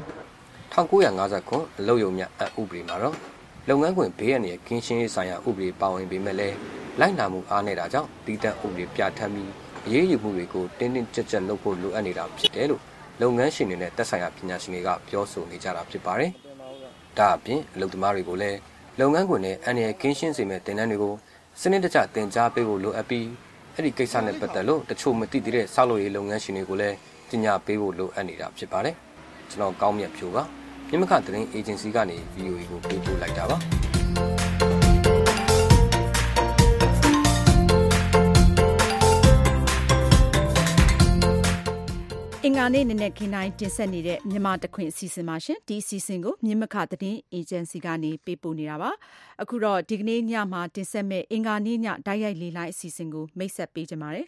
1959အလုပ်ရုံမြတ်ဥပဒေမှာတော့လုပ်ငန်းခွင်ဘေးရန်ရဲ့ကင်းရှင်းရေးဆိုင်ရာဥပဒေပါဝင်ပေမဲ့လည်းလိုက်နာမှုအားနည်းတာကြောင့်ဒီတပ်ဥပဒေပြဋ္ဌာန်းပြီးအရေးယူမှုတွေကိုတင်းတင်းကြပ်ကြပ်လုပ်ဖို့လိုအပ်နေတာဖြစ်တယ်လို့လုပ်ငန်းရှင်တွေနဲ့သက်ဆိုင်ရာပညာရှင်တွေကပြောဆိုနေကြတာဖြစ်ပါတယ်။ဒါအပြင်အလုပ်သမားတွေကိုလည်းလုပ်ငန်းခွင်နဲ့အန်ရယ်ကင်းရှင်းစေမဲ့တင်နန်းတွေကိုစနစ်တကျတင် जा ပေးဖို့လိုအပ်ပြီးအဲ့ဒီကိစ္စနဲ့ပတ်သက်လို့တချို့မသိသေးတဲ့ဆောက်လုပ်ရေးလုပ်ငန်းရှင်တွေကိုလည်းပညာပေးဖို့လိုအပ်နေတာဖြစ်ပါတယ်။ကျွန်တော်ကောင်းမြတ်ဖြိုးပါမြမခသတင်းအေဂျင်စီကနေ VOA ကိုပေးပို့လိုက်တာပါအင်္ဂါနေ့နနဲ့ခင်းတိုင်းတင်ဆက်နေတဲ့မြန်မာတခွင်အစီအစဉ်ပါရှင်ဒီအစီအစဉ်ကိုမြမခသတင်းအေဂျင်စီကနေပေးပို့နေတာပါအခုတော့ဒီကနေ့ညမှာတင်ဆက်မဲ့အင်္ဂါနေ့ညဓာတ်ရိုက်လေးလိုင်းအစီအစဉ်ကိုမိတ်ဆက်ပေးကြပါမယ်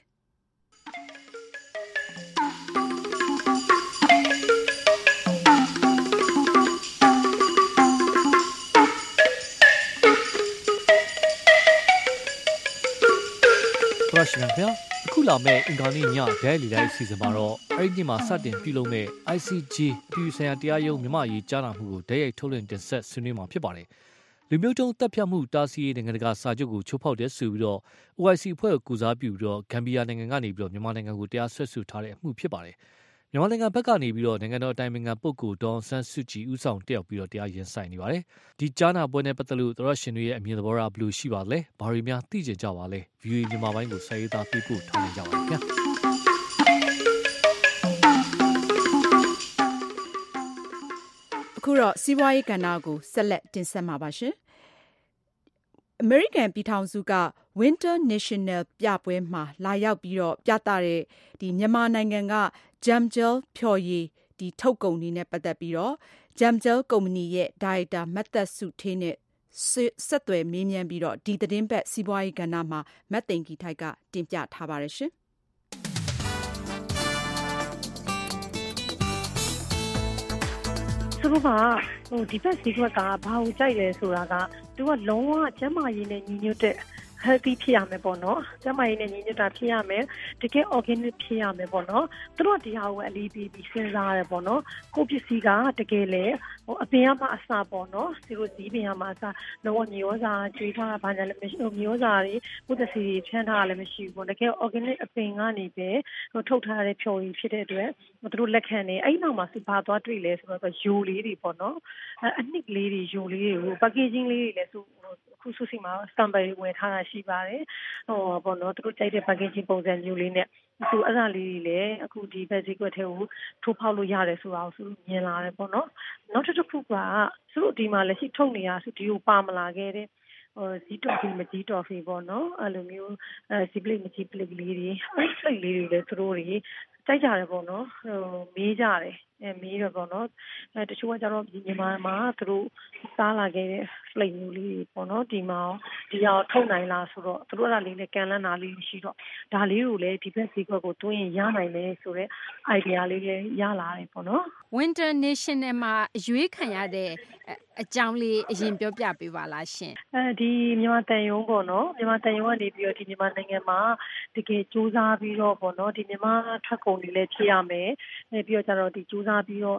ရရှိမြအခုလာမဲ့အင်္ဂါနေ့ညဒဲလီလိုက်စီစဉ်မှာတော့အဲ့ဒီမှာစတင်ပြုလုပ်မဲ့ ICJ အပြည်ဆိုင်ရာတရားရုံးမြန်မာရေးကြားနာမှုကိုဓာတ်ရိုက်ထုတ်လွှင့်တင်ဆက်ဆွေးနွေးမှာဖြစ်ပါတယ်။လူမျိုးတုံးတပ်ဖြတ်မှုတားဆီးရေးနိုင်ငံတကာစာချုပ်ကိုချိုးဖောက်တဲ့ဆိုပြီးတော့ OIC အဖွဲ့ကိုကူစားပြုပြီးတော့ဂမ်ဘီယာနိုင်ငံကနေပြီးတော့မြန်မာနိုင်ငံကိုတရားစွဲဆိုထားတဲ့အမှုဖြစ်ပါတယ်။မြန်မာနိုင်ငံဘက်ကနေပြီးတော့နိုင်ငံတော်အတိုင်ပင်ခံပုဂ္ဂိုလ်ဒေါ်အောင်ဆန်းစုကြည်ဦးဆောင်တက်ရောက်ပြီးတော့တရားရင်ဆိုင်နေပါတယ်။ဒီကြားနာပွဲနဲ့ပတ်သက်လို့သရရှင်တွေရဲ့အမြင်သဘောထားဘယ်လိုရှိပါလဲ။ဘာတွေများသိကျင်ကြပါလဲ။ VOA မြန်မာပိုင်းကိုစာရေးသားပေးပို့ထားနိုင်ကြပါလားခင်ဗျာ။အခုတော့စီးပွားရေးကဏ္ဍကိုဆက်လက်တင်ဆက်မှာပါရှင်။ American ပြည်ထောင်စုက Winter National ပြပွဲမှာလာရောက်ပြီးတော့ပြသတဲ့ဒီမြန်မာနိုင်ငံက Jamgel ဖျော်ရည်ဒီထုတ်ကုန်တွေနဲ့ပတ်သက်ပြီးတော့ Jamgel ကုမ္ပဏီရဲ့ဒါရိုက်တာမတ်သက်စုဌေးနဲ့ဆက်သွယ်မေးမြန်းပြီးတော့ဒီသတင်းပတ်စီးပွားရေးကဏ္ဍမှာမတ်သိင်္ဂီထိုက်ကတင်ပြထားပါတယ်ရှင်။သူတို့ကဒီဘက်ဈေးကွက်ကဘာကိုကြိုက်လဲဆိုတာကသူကလုံးဝကျန်းမာရေးနဲ့ညီညွတ်တဲ့ healthy ဖြစ်ရမယ်ပေါ့နော်ကျမကြီးနဲ့ညီညွတ်တာဖြစ်ရမယ်တကယ် organic ဖြစ်ရမယ်ပေါ့နော်သူတို့တရားကိုအလေးပေးပြီးစဉ်းစားရတယ်ပေါ့နော်ကိုပစ္စည်းကတကယ်လေအပင်ကမှအစပေါ့နော်သူတို့ဒီပင်ကမှအစတော့မျိုးစားကျွေးထားတာဘာညာလည်းမရှိမျိုးစားတွေပုဒ်စီဖြန်းထားတာလည်းမရှိဘူးပေါ့တကယ် organic အပင်ကနေပဲထုတ်ထားတဲ့ဖြော်ရည်ဖြစ်တဲ့အတွက်သူတို့လက်ခံနေအဲ့နောက်မှာစပါသွားတွေ့လဲဆိုတော့ယိုလေးတွေပေါ့နော်အနှစ်လေးတွေယိုလေးတွေကို packaging လေးတွေလည်းခုစုစီမှာ standby ဝယ်ထားတာရှိပါတယ်ပေါ့နော်သူတို့ကြိုက်တဲ့ packaging ပုံစံမျိုးလေးနဲ့အခုအဲ့ဒါလေးတွေလည်းအခုဒီ basic ကွက်ထဲကိုထိုးဖောက်လို့ရတယ်ဆိုတာကိုသူမြင်လာတယ်ပေါ့နော်နောက်တစ်ခုကသူတို့ဒီမှာလက်ရှိထုတ်နေတာသူဒီကိုပါမလာခဲ့တဲ့ဇီတော်ဖီမကြီးတော်ဖီပေါ့နော်အဲ့လိုမျိုးစီပလိမကြီးပလိလေးတွေအဲ့ဖလိလေးတွေလည်းသူတို့တွေကြိုက်ကြတယ်ပေါ့နော်မေးကြတယ်မေးတော့ပေါ့နော်တချို့ကကျတော့မြန်မာမှာသူတို့စားလာခဲ့တဲ့ flake မျိုးလေးပေါ့နော်ဒီမှာဒီအောင်ထုတ်နိုင်လားဆိုတော့သူတို့အဲ့ဒါလေးနဲ့ကန်လန်းတာလေးရှိတော့ဒါလေးကိုလည်းဒီဘက်ဈေးကွက်ကိုတွင်းရင်ရနိုင်တယ်ဆိုတော့ idea လေးလည်းရလာတယ်ပေါ့နော် Winter National မှာအရွေးခံရတဲ့အကြောင်းလေးအရင်ပြောပြပေးပါလားရှင်ဒီမြန်မာတန်ယုံပေါ့နော်မြန်မာတန်ယုံကနေပြီးတော့ဒီမြန်မာနိုင်ငံမှာတကယ်စူးစမ်းပြီးတော့ပေါ့နော်ဒီမြန်မာထွက်ကုန်တွေလည်းဖြစ်ရမယ်ပြီးတော့ကျတော့ဒီစူးစမ်းပြီးတော့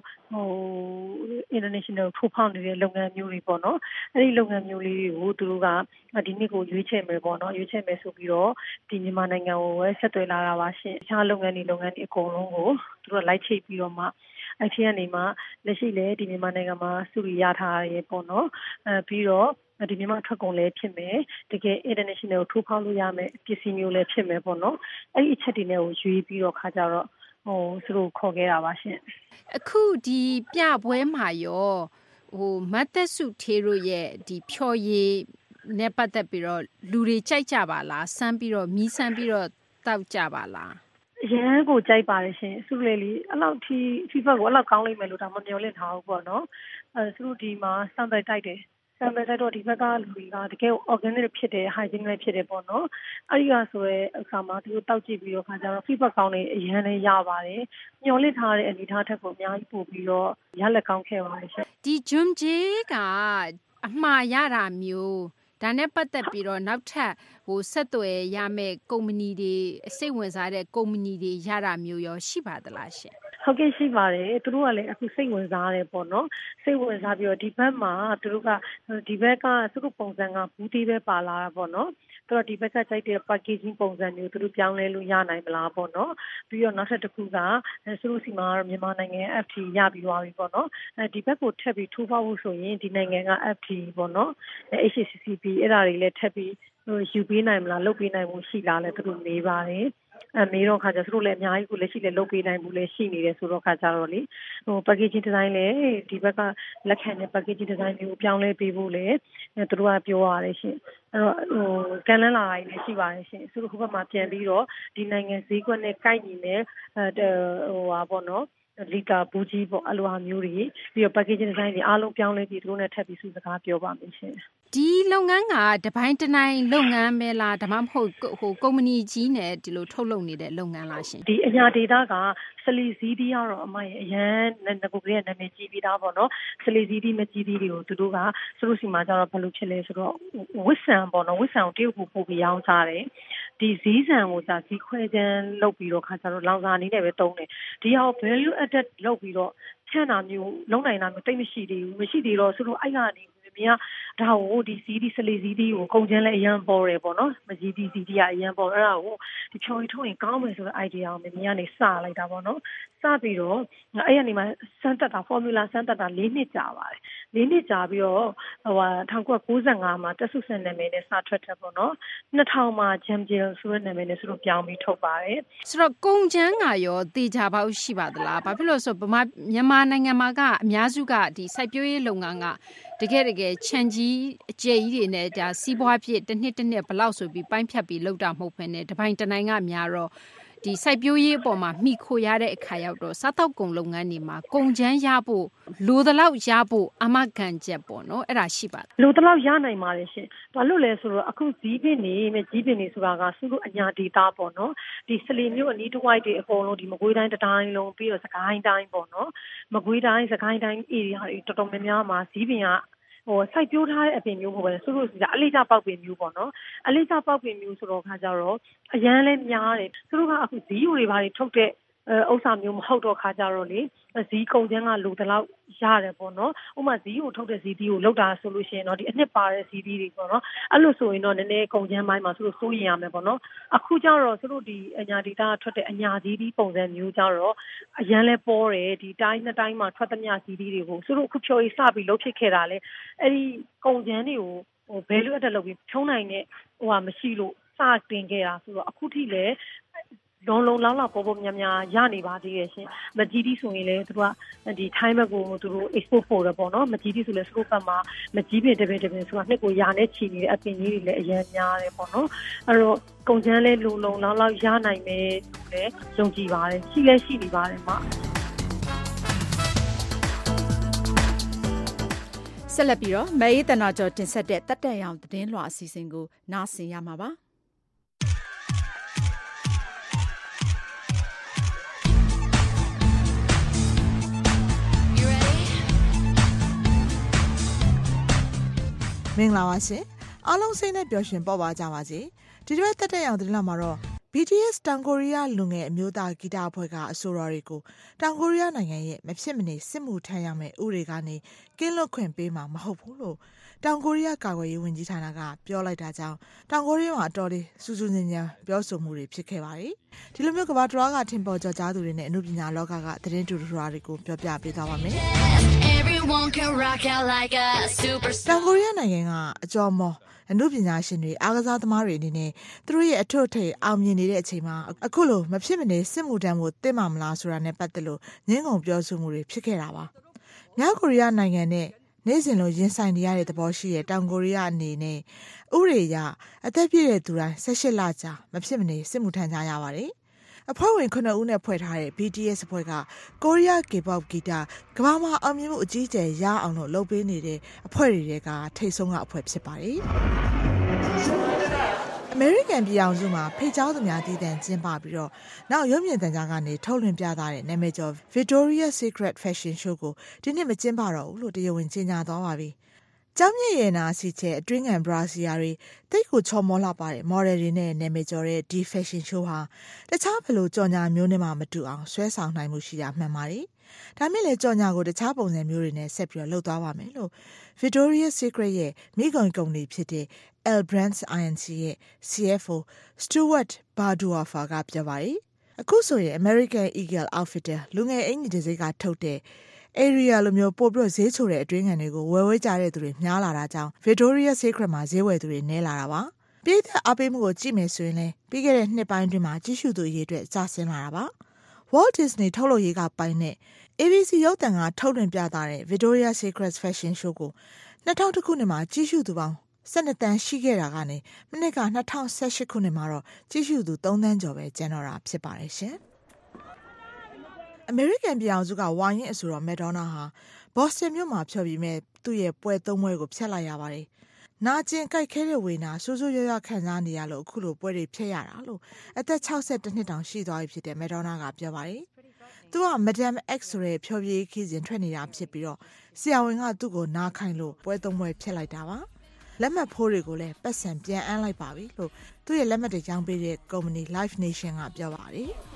international ထိုးဖောက်နေတဲ့လုပ်ငန်းမျိုးတွေပေါ့နော်အဲ့ဒီလုပ်ငန်းမျိုးလေးတွေကိုသူတို့ကဒီနှစ်ကိုရွေးချယ်မယ်ပေါ့နော်ရွေးချယ်မယ်ဆိုပြီးတော့ဒီမြန်မာနိုင်ငံကိုပဲဆက်သွယ်လာတာပါရှင်အခြားလုပ်ငန်းတွေအကုန်လုံးကိုသူတို့လိုက်ချိတ်ပြီးတော့မှအဲ့ဒီကနေမှလက်ရှိလည်းဒီမြန်မာနိုင်ငံမှာစုရထားရပေါ့နော်ပြီးတော့ဒီမြန်မာထွက်ကုန်လည်းဖြစ်မယ်တကယ် international ကိုထိုးဖောက်လို့ရမယ်ပစ္စည်းမျိုးလည်းဖြစ်မယ်ပေါ့နော်အဲ့ဒီအချက်တွေနဲ့ကိုရွေးပြီးတော့ခါကြတော့သူတို့ခေါ်ခဲ့တာပါရှင်အခုဒီပြပွဲမှာရောမတ်သက်စုထေးတို့ရဲ့ဒီဖြော်ရည်နဲ့ပတ်သက်ပြီးတော့လူတွေကြိုက်ကြပါလားစမ်းပြီးတော့မီးစမ်းပြီးတော့တောက်ကြပါလားရန်ကိုကြိုက်ပါတယ်ရှင်စုလေလီအဲ့လောက်ထိ feedback ကိုအဲ့လောက်ကောင်းလိမ့်မယ်လို့ဒါမှမမျှော်လင့်ထားဘူးပေါ့နော်သူတို့ဒီမှာစမ်းတိုက်တယ်စမ်းတိုက်တော့ဒီဘက်ကလူတွေကတကယ် organic ဖြစ်တယ် hygiene လည်းဖြစ်တယ်ပေါ့နော်အဲ့ဒီကဆိုရဲအခါမှာသူတို့တောက်ကြည့်ပြီးတော့ခါကြတော့ feedback ကောင်းနေအရန်လည်းရပါတယ်မျှော်လင့်ထားတဲ့အနေအထားထက်ကိုအများကြီးပို့ပြီးတော့ရလက်ကောင်းခဲ့ပါတယ်ရှင်ဒီ Jumjee ကအမှားရတာမျိုးဒါနဲ့ပတ်သက်ပြီးတော့နောက်ထပ်ဆက်သွယ်ရမယ့်ကုမ္ပဏီတွေစိတ်ဝင်စားတဲ့ကုမ္ပဏီတွေရတာမျိုးရောရှိပါသလားရှင်ဟုတ်ကဲ့ရှိပါတယ်သူတို့ကလည်းအခုစိတ်ဝင်စားတယ်ပေါ့နော်စိတ်ဝင်စားပြီးတော့ဒီဘက်မှာသူတို့ကဒီဘက်ကသူတို့ပုံစံကဘူးသေးပဲပါလာတာပေါ့နော်သူတို့ဒီဘက်ကကြိုက်တဲ့ packaging ပုံစံမျိုးသူတို့ပြောင်းလဲလို့ရနိုင်မလားပေါ့နော်ပြီးတော့နောက်ထပ်တစ်ခုကသူတို့စီမှာမြန်မာနိုင်ငံ FT ရပြီးသွားပြီပေါ့နော်ဒီဘက်ကိုထပ်ပြီးထိုးဖောက်ဖို့ဆိုရင်ဒီနိုင်ငံက FT ပေါ့နော် HACCP အဲ့ဒါတွေလည်းထပ်ပြီးယူပေးနိုင်မလားလုပ်ပေးနိုင်မှုရှိလားလဲသူတို့မေးပါတယ်မေးတော့ခါကျသူတို့လည်းအများကြီးကိုလက်ရှိလည်းလုပ်ပေးနိုင်မှုလည်းရှိနေတယ်ဆိုတော့ခါကျတော့လေpackaging design လည်းဒီဘက်ကလက်ခံတဲ့ packaging design မျိုးပြောင်းလဲပေးဖို့လည်းသူတို့ကပြောရတယ်ရှင်အဲ့တော့ကန်လန်းလာတိုင်းလည်းရှိပါတယ်ရှင်သူတို့ဟိုဘက်မှာပြန်ပြီးတော့ဒီနိုင်ငံဈေးကွက်နဲ့ကိုက်ညီနေပေါ့နော်လီတာဘူးကြီးပေါ့အလိုဟာမျိုးတွေပြီးတော့ packaging design တွေအားလုံးပြောင်းလဲပြီးသူတို့နဲ့ထပ်ပြီးစုစကားပြောပါမယ်ရှင်ဒီလုပ်ငန်းကတပိုင်းတနိုင်လုပ်ငန်းပဲလားဒါမှမဟုတ်ကုမ္ပဏီကြီးနဲ့ဒီလိုထုတ်လုပ်နေတဲ့လုပ်ငန်းလားရှင်ဒီအညာဒေတာကစလီဇီးဒီကတော့အမရဲ့အရန်ငကိုကလေးကနာမည်ကြီးပြီးသားပေါ့နော်စလီဇီးဒီမကြီးဒီတွေကိုသူတို့ကသူတို့စီမှာကျတော့ဘယ်လိုဖြစ်လဲဆိုတော့ဝစ်ဆန်ပေါ့နော်ဝစ်ဆန်ကိုတရုတ်ကိုပို့ပြီးရောင်းစားတယ်ဒီဇီးဆန်ကိုဇီးခွဲချမ်းလုပ်ပြီးတော့ခါကျတော့လောင်စာအနေနဲ့ပဲတုံးတယ်ဒီဟာ value added လုပ်ပြီးတော့ဖြန့်တာမျိုးလုံးနိုင်တာမျိုးတိတ်မရှိသေးဘူးမရှိသေးတော့သူတို့အဲ့ကနေမြင်ကဒါကိုဒီစီးဒီစလီစီးဒီကိုကုန်ကျန်းလဲအရန်ပေါ်တယ်ပေါ့နော်မကြီးဒီစီးဒီကအရန်ပေါ်အဲ့ဒါကိုဒီဖြော်ရီထုတ်ရင်ကောင်းမယ်ဆိုတဲ့ idea ကိုမြင်ကနေစလိုက်တာပေါ့နော်စပြီးတော့အဲ့ရနေမှာစမ်းတက်တာ formula စမ်းတက်တာ4နှစ်ကြာပါတယ်4နှစ်ကြာပြီးတော့1995မှာတက်ဆုဆန်နာမည်နဲ့စထွက်တယ်ပေါ့နော်2000မှာ Jamgel ဆိုတဲ့နာမည်နဲ့သူတို့ပြောင်းပြီးထုတ်ပါတယ်ဆိုတော့ကုန်ကျန်းကရောတေချာပေါက်ရှိပါသလားဘာဖြစ်လို့ဆိုမြန်မာနိုင်ငံမှာကအများစုကဒီစိုက်ပျိုးရေးလုပ်ငန်းကတကယ်ခြံကြီးအကျယ်ကြီးတွေနဲ့ဒါစီးပွားဖြစ်တစ်နှစ်ဘလောက်ဆိုပြီးပိုင်းဖြတ်ပြီးလောက်တာမဟုတ်ဘဲနဲ့တပိုင်းတနိုင်ကများတော့ဒီစိုက်ပျိုးရေးအပေါ်မှာမိခိုရတဲ့အခါရောက်တော့စားတောက်ကုန်လုပ်ငန်းတွေမှာကုန်ကျန်းရဖို့လိုသလောက်ရဖို့အမခံချက်ပေါ့နော်အဲ့ဒါရှိပါတယ်လိုသလောက်ရနိုင်ပါတယ်ရှင်ဘာလို့လဲဆိုတော့အခုဇီးပင်နေဆိုတာကသူတို့အညာဒေတာပေါ့နော်ဒီစလီမျိုးအနီးတစ်ဝိုက်တွေအကုန်လုံးဒီမကွေးတိုင်းတိုင်းလုံးပြီးတော့စကိုင်းတိုင်းပေါ့နော်မကွေးတိုင်းစကိုင်းတိုင်း area တွေတော်တော်များများမှာဇီးပင်ကစိုက်ပျိုးထားတဲ့အပင်မျိုးမဟုတ်ပဲဆိုလို့အလေးကျပေါက်ပင်မျိုးပေါ့နော်အလေးကျပေါက်ပင်မျိုးဆိုတော့ခါကြတော့အရန်လဲများတယ်သူတို့ကအခုဇီးယူတွေဘာတွေထုတ်တဲ့ဥစ္စာမျိုးမဟုတ်တော့ခါကြတော့လေဇီးကုန်ကျန်းကလိုတလောက်ရတယ်ပေါ့နော်ဥပမာဇီးကိုထုတ်တဲ့ဇီးတီးကိုလောက်တာဆိုလို့ရှိရင်တော့ဒီအနှစ်ပါတဲ့ဇီးတီးတွေပေါ့နော်အဲ့လိုဆိုရင်တော့နည်းနည်းကုန်ကျန်းပိုင်းမှာသူတို့စိုးရင်ရမယ်ပေါ့နော်အခုကျတော့သူတို့ဒီအညာဒေတာထွက်တဲ့အညာဇီးတီးပုံစံမျိုးကျတော့အရန်လဲပေါ်တယ်ဒီတိုင်းနှစ်တိုင်းမှာထွက်သမျှဇီးတီးတွေကိုသူတို့အခုဖြိုရေးစပြီးလုပ်ဖြစ်ခဲ့တာလေအဲ့ဒီကုန်ကျန်းတွေကိုဘယ်လိုအတက်လုပ်ပြီးဖြုံးနိုင်တဲ့မရှိလို့စတင်ခဲ့တာဆိုတော့အခုထိလည်းလုံးလုံးလောက်လောက်ပေါ်များများရနေပါသေးရဲ့ရှင်မကြီးတီးဆိုရင်လည်းသူကဒီထိုင်းဘက်ကိုသူတို့ export ပို့တယ်ပေါ့နော်မကြီးတီးဆိုလည်းသူတို့ဘက်မှာမကြီးပင်တပင်ဆိုတာနှစ်ကိုရာနဲ့ချီနေတဲ့အပင်ကြီးတွေလည်းအများများတယ်ပေါ့နော်အဲ့တော့ကုန်ကျန်းလည်းလုံးလုံးလောက်လောက်ရနိုင်မယ်လို့လည်းယုံကြည်ပါတယ်ရှိလည်းရှိနေပါတယ်မှာဆက်လက်ပြီးတော့မဲအေးတနာကျော်တင်ဆက်တဲ့တက်တက်ရောင်သတင်းလွှာအစီအစဉ်ကိုနားဆင်ရမှာပါမင်္ဂလာပါရှင်အားလုံးစိတ်နဲ့ပျော်ရွှင်ပေါ်ပါကြပါစေဒီတစ်ပတ်တက်တဲ့အောင်သတင်းလာမှာတော့ BTS တောင်ကိုရီးယားလူငယ်အမျိုးသားဂီတအဖွဲ့ကအဆိုတော်တွေကိုတောင်ကိုရီးယားနိုင်ငံရဲ့မဖြစ်မနေစစ်မှုထမ်းရမယ့်ဥပဒေကနေကင်းလွတ်ခွင့်ပေးမှာမဟုတ်ဘူးလို့တောင်ကိုရီးယားကာကွယ်ရေးဝန်ကြီးဌာနကပြောလိုက်တာကြောင့်တောင်ကိုရီးယားမှာအတော်လေးစူးစူးညံ့ညံ့ပြောဆိုမှုတွေဖြစ်ခဲ့ပါတယ်ဒီလိုမျိုးကမ္ဘာတလွှားကထင်ပေါ်ကျော်ကြားသူတွေနဲ့အမှုပညာလောကကသတင်းတူတူတွေကိုပြောပြပေးသွားပါမယ်တောင်ကိုရီးယားနိုင်ငံကအကျော်မော်အမှုပညာရှင်တွေအားကစားသမားတွေအနေနဲ့သူတို့ရဲ့အထွတ်အထိပ်အောင်မြင်နေတဲ့အချိန်မှာအခုလိုမဖြစ်မနေစစ်မှုထမ်းဖို့တင့်မှာမလားဆိုတာနဲ့ပတ်သက်လို့ငင်းငုံပြောဆိုမှုတွေဖြစ်ခဲ့တာပါမြောက်ကိုရီးယားနိုင်ငံနဲ့နေ့စဉ်လိုရင်ဆိုင်နေရတဲ့သဘောရှိတဲ့တောင်ကိုရီးယားအနေနဲ့ဥရေရအသက်ပြည့်တဲ့သူတိုင်း18လကြာမဖြစ်မနေစစ်မှုထမ်းကြရပါတယ်အဖွဲ့ဝင်9ဦးနဲ့ဖွဲ့ထားတဲ့ BTS အဖွဲ့ကကိုရီးယား K-pop ဂီတကမ္ဘာမှာအောင်မြင်မှုအကြီးအကျယ်ရအောင်လို့လုပ်ပေးနေတဲ့အဖွဲ့တွေကထိပ်ဆုံးကအဖွဲ့ဖြစ်ပါတယ်အမေရိကန်ပြည်အောင်စုမှာဖိတ်ကြားသူများတည်တံ့ကျင်းပပြီးတော့နောက်ရုပ်မြင်သံကြားကနေထုတ်လွှင့်ပြသတဲ့နာမည်ကျော် Victoria's Secret Fashion Show ကိုဒီနှစ်မကျင်းပတော့ဘူးလို့တရားဝင်ကြေညာသွားပါပြီ။ကျောင်းမြင့်ရဲ့နာစီချက်အတွင်းငံဘရာစီယာတွေတိတ်ကိုချော်မောလှပတဲ့ model တွေနဲ့နာမည်ကျော်တဲ့ဒီ fashion show ဟာတခြားဘလို့ကြော်ညာမျိုးနဲ့မှမတူအောင်ဆွဲဆောင်နိုင်မှုရှိတာမှန်ပါတယ်။ဒါမဲ့လေကြော်ညာကိုတခြားပုံစံမျိုးတွေနဲ့ဆက်ပြီးတော့လုပ်သွားပါမယ်လို့ Victoria's Secret ရဲ့မိဂုံကုမ္ပဏီဖြစ်တဲ့ L Brands Inc ရဲ့ CFO Stuart Barduafa ကပြောပါတယ်။အခုဆိုရင် American Eagle Outfitter လူငယ်အင်ဂျီတစ်စိတ်ကထုတ်တဲ့area လိုမျိုးပို့ပြီးဈေးချိုတဲ့အတွင်းငံတွေကိုဝယ်ကြတဲ့သူတွေများလာတာကြောင့် Victoria's Secret မှာဈေးဝယ်သူတွေနည်းလာတာပါ။ပြည်သက်အားပေးမှုကိုကြည့်မယ်ဆိုရင်လည်းပြီးခဲ့တဲ့နှစ်ပိုင်းအတွင်းမှာကြီးစုသူအရေးအတွက်ကျဆင်းလာတာပါ။ Walt Disney ထုတ်လုပ်ရေးကပိုင်းနဲ့ ABC ရုပ်သံကထုတ်လွှင့်ပြသတဲ့ Victoria's Secret Fashion Show ကို2000ခုနှစ်မှာကြီးစုသူပေါင်း12တန်းရှိခဲ့တာကနေမနှစ်က2018ခုနှစ်မှာတော့ကြီးစုသူ3တန်းကျော်ပဲကျန်တော့တာဖြစ်ပါတယ်ရှင်။အမေရိကန်ပြည်အောင်စုကဝိုင်းရင်အဆိုတော်မက်ဒေါနာဟာဘော့စတန်မြို့မှာဖြော်ပြီးမဲ့သူ့ရဲ့ပွဲသုံးပွဲကိုဖျက်လိုက်ရပါတယ်။နာကျင်ကြိုက်ခဲတဲ့ဝေနာဆိုးဆိုးရွားရွားခံစားနေရလို့အခုလိုပွဲတွေဖျက်ရတာလို့အသက်62နှစ်တောင်ရှိသွားပြီဖြစ်တဲ့မက်ဒေါနာကပြောပါတယ်။သူက Madam X ဆိုတဲ့ဖြော်ပြခီးစဉ်ထွက်နေတာဖြစ်ပြီးတော့ဆရာဝန်ကသူ့ကိုနားခိုင်းလို့ပွဲသုံးပွဲဖျက်လိုက်တာပါ။လက်မှတ်ဖိုးတွေကိုလည်းပတ်စံပြန်အမ်းလိုက်ပါပြီလို့သူ့ရဲ့လက်မှတ်တွေရောင်းပေးတဲ့ကုမ္ပဏီ Live Nation ကပြောပါတယ်။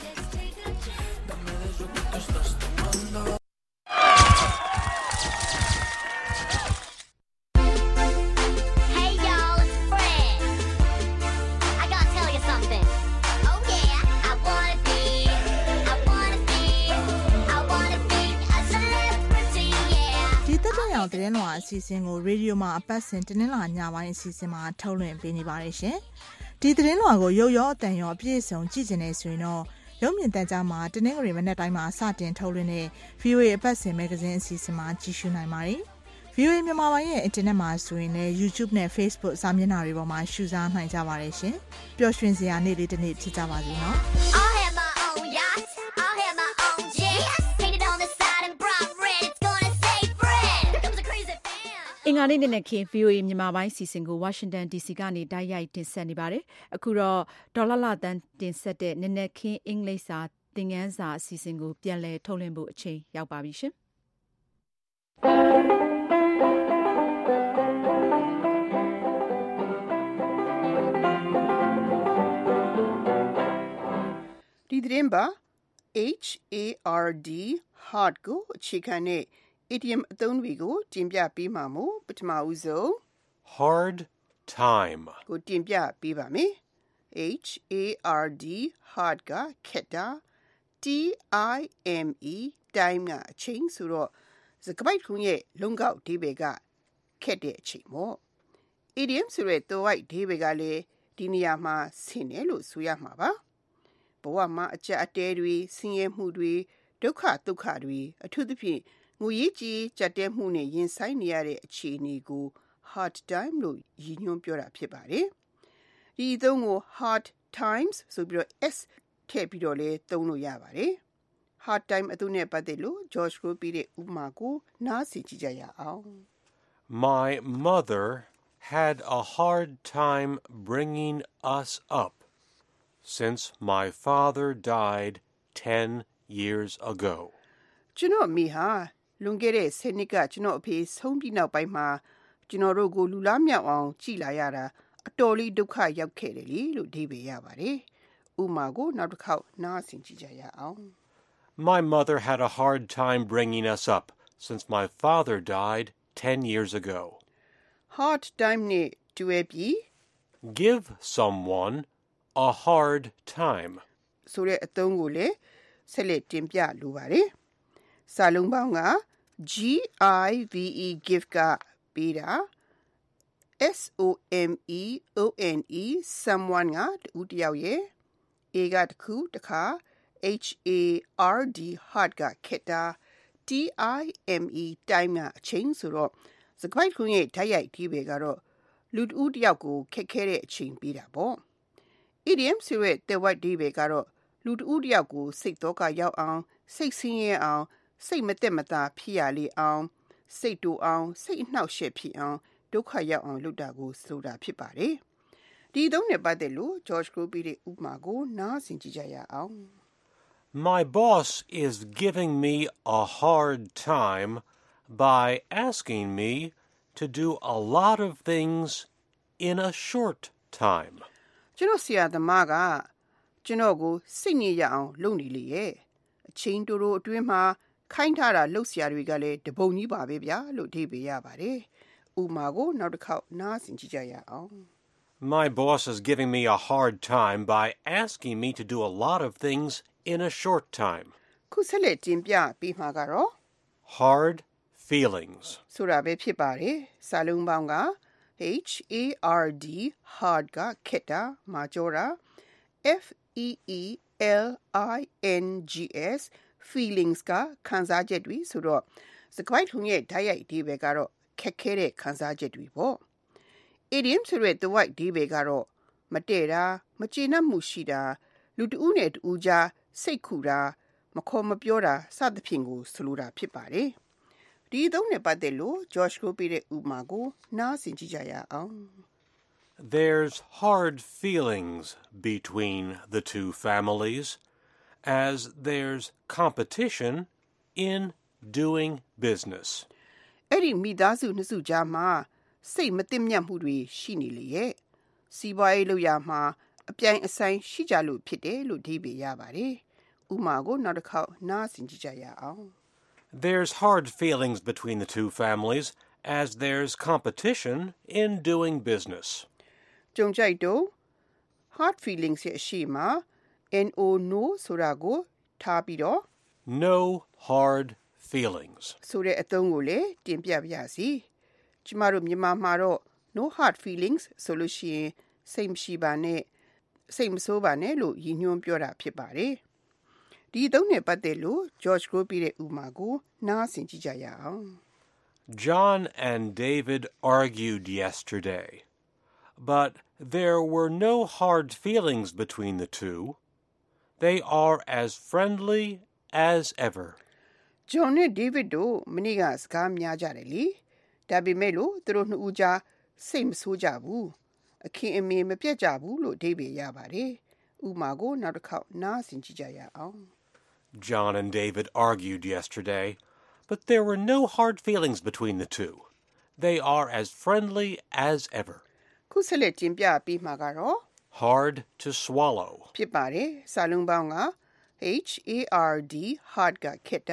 သတင်းလွှာအစီအစဉ်ကိုရေဒီယိုမှာအပတ်စဉ်တင်းလာညပိုင်းအစီအစဉ်မှာထုတ်လွှင့်ပေးနေပါတယ်ရှင်။ဒီသတင်းလွှာကိုရုပ်ရောအတန်ရောအပြည့်အစုံကြည့်ကျင်နေဆိုရင်တော့ရုပ်မြင်သံကြားမှာတင်းငွေမနေ့တိုင်းမှာစတင်ထုတ်လွှင့်တဲ့ VOA အပတ်စဉ်မဂ္ဂဇင်းအစီအစဉ်မှာကြည့်ရှုနိုင်ပါတယ်။ VOA မြန်မာပိုင်းရဲ့အင်တာနက်မှာဆိုရင်လည်း YouTube နဲ့ Facebook စာမျက်နှာတွေပေါ်မှာရှုစားနိုင်ကြပါတယ်ရှင်။ပျော်ရွှင်စရာနေ့လေးတစ်နေ့ဖြစ်ကြပါစေနော်။ I'll have my own yacht. I'll have my own jet. Painted on the side and bright red. It's gonna say Fred. It was a crazy fan. အင်္ဂါနေ့နဲ့ခင် VOA မြန်မာပိုင်းစီစဉ်ကို Washington DC ကနေတိုက်ရိုက်တင်ဆက်နေပါတယ်။အခုတော့ဒေါ်လာလာတန်းတင်ဆက်တဲ့နက်နက်ခင်းအင်္ဂလိပ်စာသင်ခန်းစာအစီအစဉ်ကိုပြန်လည်ထုတ်လွှင့်ဖို့အချိန်ရောက်ပါပြီရှင်။သတင်းပါ HARD hard ကိုအခြေခံတဲ့ idiom အသုံးတွေကိုတင်ပြပေးမှာမို့ပထမဦးဆုံး hard time ကိုတင်ပြပေးပါမယ် HARD hard ကခက်တာ TIME time ကအချိန်ဆိုတော့စကားပိုက်ခုံးရဲ့လုံကောက်အဓိပ္ပာယ်ကခက်တဲ့အချိန်ပေါ့ idiom ဆိုတဲ့သွယ်ဝိုက်အဓိပ္ပာယ်ကလည်းဒီနေရာမှာဆင်တယ်လို့ဆိုရမှာပါဘဝမှာအကြက်အတဲတွေဆင်းရဲမှုတွေဒုက္ခဒုက္ခတွေအထူးသဖြင့်ငွေရေးကြေးကြက်တဲမှုနဲ့ရင်ဆိုင်နေရတဲ့အခြေအနေကို hard time လို့ရည်ညွှန်းပြောတာဖြစ်ပါတယ်ဒီအသုံးကို hard times ဆိုပြီးတော့ s ထည့်ပြီးတော့လည်းသုံးလို့ရပါတယ် hard time အသုံးနဲ့ပတ်သက်လို့ George ကိုပြီးတဲ့ဥပမာကိုနားဆင်ကြည့်ကြရအောင် My mother had a hard time bringing us up since my father died 10 years ago. ကျွန်တော်မိဟာလွန်ခဲ့တဲ့10နှစ်ကကျွန်တော်အဖေဆုံးပြီးနောက်ပိုင်းမှာကျွန်တော်တို့ကိုလူလားမြောက်အောင်ကြည်လာရတာအတော်လေးဒုက္ခရောက်ခဲ့တယ်လေလို့အဓိပ္ပာယ်ရပါတယ်ဥပမာကိုနောက်တစ်ခေါက်နားဆင်ကြည့်ကြရအောင် My mother had a hard time bringing us up since my father died 10 years ago. hard time နဲ့တူပြီး Give someone a hard time. ဆိုတဲ့အသုံးကိုလည်းဆက်လက်တင်ပြလိုပါတယ်စာလုံးပေါင်းက GIVE give ကပေးတာ SOMEONE someone ကတူတယောက်ရဲ့ A ကတစ်ခုတစ်ခါ HARD hard ကခက်တာ TIME time ကအချိန်ဆိုတော့စကားပိုက်ခုံးရဲ့တိုက်ရိုက်ဒီပဲကတော့လူတူတယောက်ကိုခက်ခဲတဲ့အချိန်ပေးတာပေါ့ idiom ဆိုတဲ့တဲ့ဝတ်ဒီပဲကတော့လူတူတယောက်ကိုစိတ်တော့ကရောက်အောင်စိတ်ဆင်းရဲအောင်စိတ်မသက်မသာဖြစ်ရလေအောင်စိတ်တူအောင်စိတ်အနှောက်အယှက်ဖြစ်အောင်ဒုက္ခရောက်အောင်လုပ်တာကိုဆိုတာဖြစ်ပါတယ်ဒီသုံးနဲ့ပတ်သက်လို့ George ကိုပြီးတဲ့ဥပမာကိုနားဆင်ကြည့်ကြရအောင် My boss is giving me a hard time by asking me to do a lot of things in a short time. ကျွန်တော်ဆရာသမားကကျွန်တော်ကိုစိတ်ညစ်ရအောင်လုပ်နေလေရဲ့အချင်းတူတူအတွင်းမှာခိုင်းထားတာလှုပ်ရှားတွေကလည်းတပုံကြီးပါပဲဗျာလို့အဓိပ္ပာယ်ရပါတယ်ဥပမာကိုနောက်တစ်ခေါက်နားဆင်ကြည့်ကြရအောင် My boss is giving me a hard time by asking me to do a lot of things in a short time. ခုဆက်လက်တင်ပြပြီးမှာကတော့ Hard feelings. ဆိုတာပဲဖြစ်ပါတယ်စာလုံးပေါင်းက HARD hard ကခက်တာမာကြောတာ FEELINGS feelings ကခံစားချက်တွေဆိုတော့စကားပိုက်ထုံရဲ့တိုက်ရိုက်အဓိပ္ပာယ်ကတော့ခက်ခဲတဲ့ခံစားချက်တွေပေါ့ idiom ဆိုတဲ့သွယ်ဝိုက်အဓိပ္ပာယ်ကတော့မတည့်တာမကျေနပ်မှုရှိတာလူတဦးနဲ့တဦးကြားစိတ်ခုတာမခေါ်မပြောတာစသဖြင့်ကိုဆိုလိုတာဖြစ်ပါတယ်ဒီသုံးနဲ့ပတ်သက်လို့ George ကိုပေးတဲ့ဥပမာကိုနားဆင်ကြည့်ကြရအောင် There's hard feelings between the two families as there's competition in doing business. အဲ့ဒီမိသားစုနှစ်စုကြားမှာစိတ်မသိမြတ်မှုတွေရှိနေလေရဲ့စီးပွားရေးလုပ်ရမှာအပြိုင်အဆိုင်ရှိကြလို့ဖြစ်တယ်လို့အဓိပ္ပာယ်ရပါတယ်ဥပမာကိုနောက်တစ်ခေါက်နားဆင်ကြည့်ကြရအောင် There's hard feelings between the two families as there's competition in doing business. ကြုံကြိုက်တော့ hard feelings ရဲ့အရှိမ no ဆိုတာကိုထားပြီးတော့ No hard feelings. ဆိုတဲ့အသုံးကိုလည်းတင်ပြပါရစေကျမတို့မြန်မာမှာတော့ no hard feelings ဆိုလို့ရှိရင်စိတ်မရှိပါနဲ့စိတ်မဆိုးပါနဲ့လို့ရည်ညွှန်းပြောတာဖြစ်ပါတယ်ဒီအသုံးနဲ့ပတ်သက်လို့ George ကိုပြီးတဲ့ဥပမာကိုနားဆင်ကြည့်ကြရအောင် John and David argued yesterday, but there were no hard feelings between the two. They are as friendly as ever. John နဲ့ David တို့မနေ့ကစကားများကြတယ်လေဒါပေမဲ့လို့သူတို့နှစ်ဦးကြားစိတ်မဆိုးကြဘူးအခင်းအမြင်မပြတ်ကြဘူးလို့အဓိပ္ပာယ်ရပါတယ်ဥပမာကိုနောက်တစ်ခေါက်နားဆင်ကြည့်ကြရအောင် John and David argued yesterday, but there were no hard feelings between the two. They are as friendly as ever. ခုဆက်လက်တင်ပြပြီးမှာကတော့ Hard to swallow. ဖြစ်ပါတယ်စာလုံးပေါင်းက HARD hard ကခက်တာ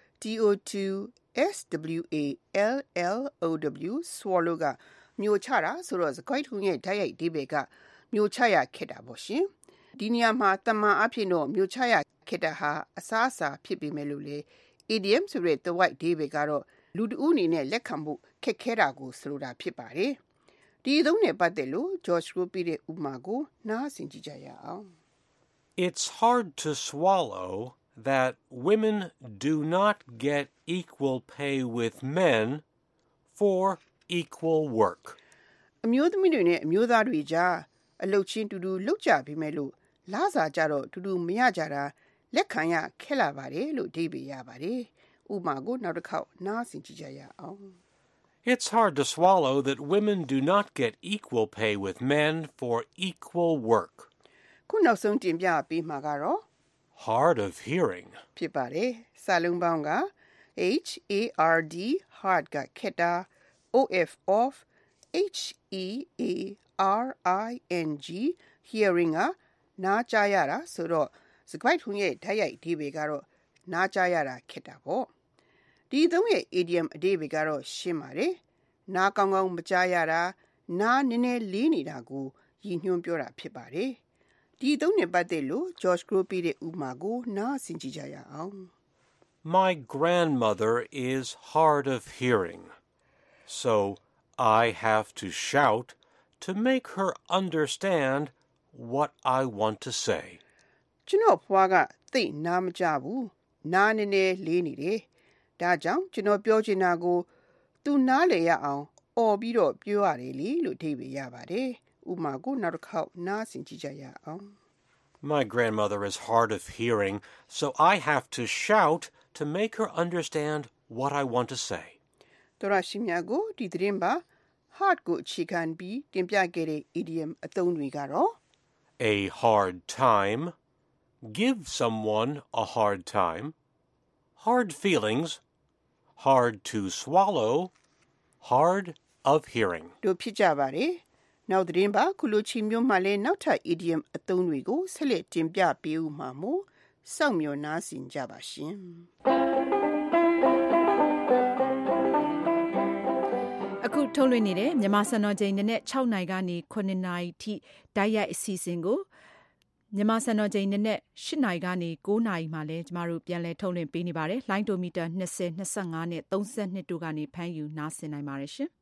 DO2SWALLOW swallow ကမျိုးချတာဆိုတော့စကွိုက်ထုံရဲ့ဓာတ်ရိုက်ဒီဘေကမျိုးချရခက်တာပေါ့ရှင်ဒီနေရာမှာတမန်အဖြစ်တော့မျိုးချရခက်တာဟာအစားအစာဖြစ်ပေမဲ့လို့လေ idiom ဆိုတဲ့ the white ဒီဘေကတော့လူတဦးအနေနဲ့လက်ခံဖို့ခက်ခဲတာကိုဆိုလိုတာဖြစ်ပါတယ်ဒီသုံးနဲ့ပတ်သက်လို့ George ကိုပြတဲ့ဥပမာကိုနားဆင်ကြည့်ကြရအောင် It's hard to swallow that women do not get equal pay with men for equal work. အမျိုးသမီးတွေနဲ့အမျိုးသားတွေကြားအလုပ်ချင်းတူတူလုပ်ကြပြီမဲ့လို့လစာကြတော့တူတူမရကြတာလက်ခံရခက်လာပါတယ်လို့အဓိပ္ပာယ်ရပါတယ်ဥပမာကိုနောက်တစ်ခေါက်နားဆင်ကြည့်ကြရအောင် It's hard to swallow that women do not get equal pay with men for equal work. ခုနောက်ဆုံးတင်ပြပေးမှာကတော့ Hard of hearing ဖြစ်ပါတယ်စာလုံးပေါင်းက HARD hard ကခက်တာ OF of HEARING hearing ကနားကြားရတာဆိုတော့စကွိုက်ထုံရဲ့ဓာတ်ရိုက်အဓိပ္ပာယ်ကတော့နားကြားရတာခက်တာပေါ့ဒီသုံးရဲ့ idiom အဓိပ္ပာယ်ကတော့ရှင်းပါတယ်နားကောင်းကောင်းမကြားရတာနားနည်းနည်းလေးနေတာကိုရည်ညွှန်းပြောတာဖြစ်ပါတယ်ဒီသုံးနဲ့ပတ်သက်လို့ George ကိုပြတဲ့ဥပမာကိုနားဆင်ကြည့်ကြရအောင် My grandmother is hard of hearing, so I have to shout to make her understand what I want to say. ကျွန်တော်ဖွားကသိနားမကြဘူးနားနည်းနည်းလေးနေတယ်ဒါကြောင့်ကျွန်တော်ပြောချင်တာကိုသူနားလည်ရအောင်အော်ပြီးတော့ပြောရတယ်လေလို့အဓိပ္ပာယ်ရပါတယ်ဥပမာကိုနောက်တစ်ခေါက်နားဆင်ကြည့်ကြရအောင် My grandmother is hard of hearing, so I have to shout to make her understand what I want to say. တော်ရရှိမြတ်ကိုဒီသတင်းပါ hard ကိုအခြေခံပြီးတင်ပြခဲ့တဲ့ idiom အသုံးတွေကတော့ A hard time, give someone a hard time, hard feelings, hard to swallow, hard of hearing. တို့ဖြစ်ကြပါတယ်နောက်သတင်းပါခုလိုချင်းမျိုးမှလည်းနောက်ထပ် idiom အသုံးတွေကိုဆက်လက်တင်ပြပေးဦးမှာမို့စောင့်မျှော်နားဆင်ကြပါရှင်အခုထုတ်လွှင့်နေတဲ့မြန်မာစံတော်ချိန်နဲ့6နာရီကနေ9နာရီထိတိုက်ရိုက်အစီအစဉ်ကိုမြန်မာစံတော်ချိန်နဲ့8နာရီကနေ9နာရီမှလည်းကျမတို့ပြန်လည်ထုတ်လွှင့်ပေးနေပါတယ်လိုင်းဒိုမီတာ20 25နဲ့32တို့ကနေဖမ်းယူနားဆင်နိုင်ပါတယ်ရှင်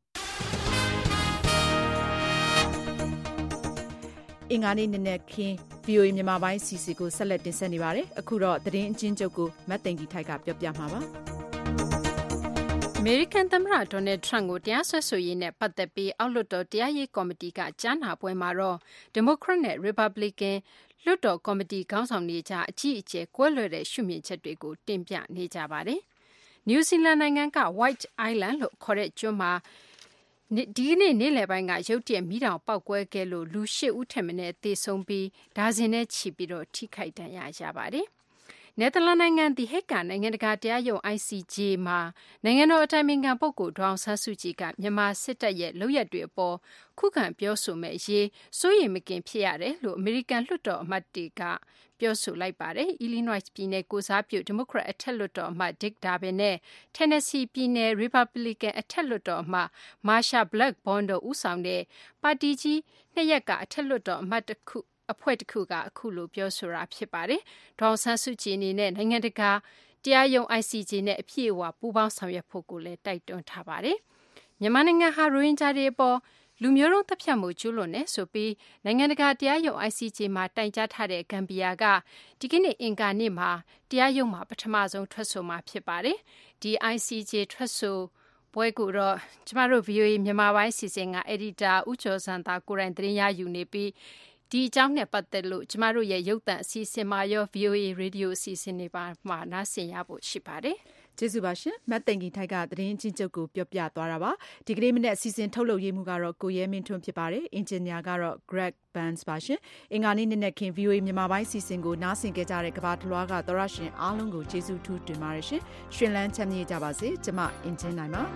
အင်္ဂါနေ့နေ့ခင်း VOA မြန်မာပိုင်းစီစီကိုဆက်လက်တင်ဆက်နေပါတယ်အခုတော့သတင်းအချင်းချုပ်ကိုမတ်သိန်ကြီးထိုက်ကပြောပြမှာပါအမေရိကန်သမ္မတဒေါ်နယ်ထရန့်ကိုတရားစွဲဆိုရေးနဲ့ပတ်သက်ပြီးအောက်လွှတ်တော်တရားရေးကော်မတီကကြားနာပွဲမှာတော့ဒီမိုကရက်နဲ့ရီပတ်ဘလစ်ကန်လွှတ်တော်ကော်မတီခေါင်းဆောင်တွေကြားအကြီးအကျယ်ကွဲလွဲတဲ့ရှုမြင်ချက်တွေကိုတင်ပြနေကြပါတယ်။နယူးဇီလန်နိုင်ငံက White Island လို့ခေါ်တဲ့ကျွန်းမှာဒီနေ့နေ့လယ်ပိုင်းကရုတ်တရက်မီးတောင်ပေါက်ကွဲခဲ့လို့လူ8ဦးထက်မနည်းသေဆုံးပြီးဒါဇင်နဲ့ချီပြီးတော့ထိခိုက်ဒဏ်ရာရပါတယ်။နယ်သာလန်နိုင်ငံThe Hague ကနိုင်ငံတကာတရားရုံး ICJ မှာနိုင်ငံတော်အတိုင်ပင်ခံပုဂ္ဂိုလ်ဒေါ်အောင်ဆန်းစုကြည်ကမြန်မာစစ်တပ်ရဲ့လုပ်ရပ်တွေအပေါ်ခုခံပြောဆိုမဲ့အရေးစိုးရိမ်မကင်ဖြစ်ရတယ်လို့အမေရိကန်လွှတ်တော်အမတ်တွေကပြောဆိုလိုက်ပါတယ်။ Illinois ပြည်နယ်ကိုစားပြုဒီမိုကရက်အထက်လွှတ်တော်အမတ် Dick Durbin နဲ့ Tennessee ပြည်နယ် Republican အထက်လွှတ်တော်အမတ် Marsha Blackburn တို့ဦးဆောင်တဲ့ပါတီကြီး2ရပ်ကအထက်လွှတ်တော်အမတ်အဖွဲ့တစ်ခုကအခုလိုပြောဆိုတာဖြစ်ပါတယ်။ဒေါ်အောင်ဆန်းစုကြည်အနေနဲ့နိုင်ငံတကာတရားရုံး ICJ နဲ့အပြည့်အဝပူးပေါင်းဆောင်ရွက်ဖို့ကိုလည်းတိုက်တွန်းထားပါတယ်။မြန်မာနိုင်ငံဟာရိုဟင်ဂျာတွေအပေါ်လူမျိုးတုံးသတ်ဖြတ်မှုကျူးလွန်နေဆိုပြီးနိုင်ငံတကာတရားရုံး ICJ မှာတိုင်ကြားထားတဲ့ဂမ်ဘီယာကဒီကနေ့အင်္ဂါနေ့မှာတရားရုံးမှာပထမဆုံးထွက်ဆိုမှာဖြစ်ပါတယ်။ဒီ ICJ ထွက်ဆိုပွဲကိုတော့ကျမတို့ VOA မြန်မာပိုင်းစီစဉ်က editor ဦးကျော်စံသာကိုယ်တိုင်သတင်းရယူနေပြီးဒီအကြောင်းနဲ့ပတ်သက်လို့ကျမတို့ရဲ့ရုပ်သံအစီအစဉ်မှာရော VOA ရေဒီယိုအစီအစဉ်တွေမှာနားဆင်ရဖို့ရှိပါတယ်။ကျေးဇူးပါရှင်။မတ်သိန်ကြီးထိုက်ကသတင်းအချင်းချုပ်ကိုပြောပြသွားတာပါ။ဒီကနေ့မနေ့အစီအစဉ်ထုတ်လုပ်ရေးမှုကတော့ကိုရဲမင်းထွန်းဖြစ်ပါတယ်။အင်ဂျင်နီယာကတော့ Greg Burns ပါရှင်။အင်္ဂါနေ့နေ့ခင်း VOA မြန်မာပိုင်းအစီအစဉ်ကိုနားဆင်ကြတဲ့ကမ္ဘာတလွှားကသောရရှင်အားလုံးကိုကျေးဇူးထူးတင်ပါတယ်ရှင်။ရှင်လန်းချမ်းမြေ့ကြပါစေ။ကျမအင်ဂျင်နိုင်ပါ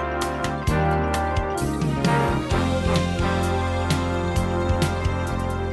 ။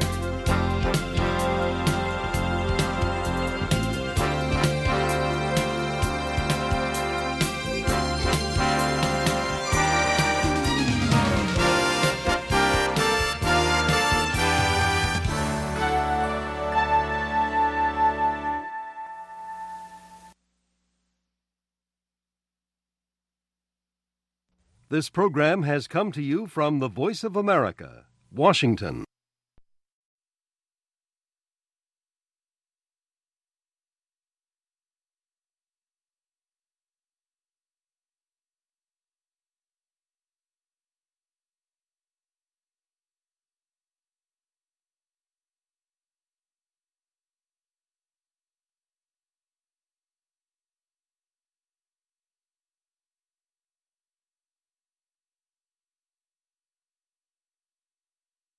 This program has come to you from the Voice of America, Washington.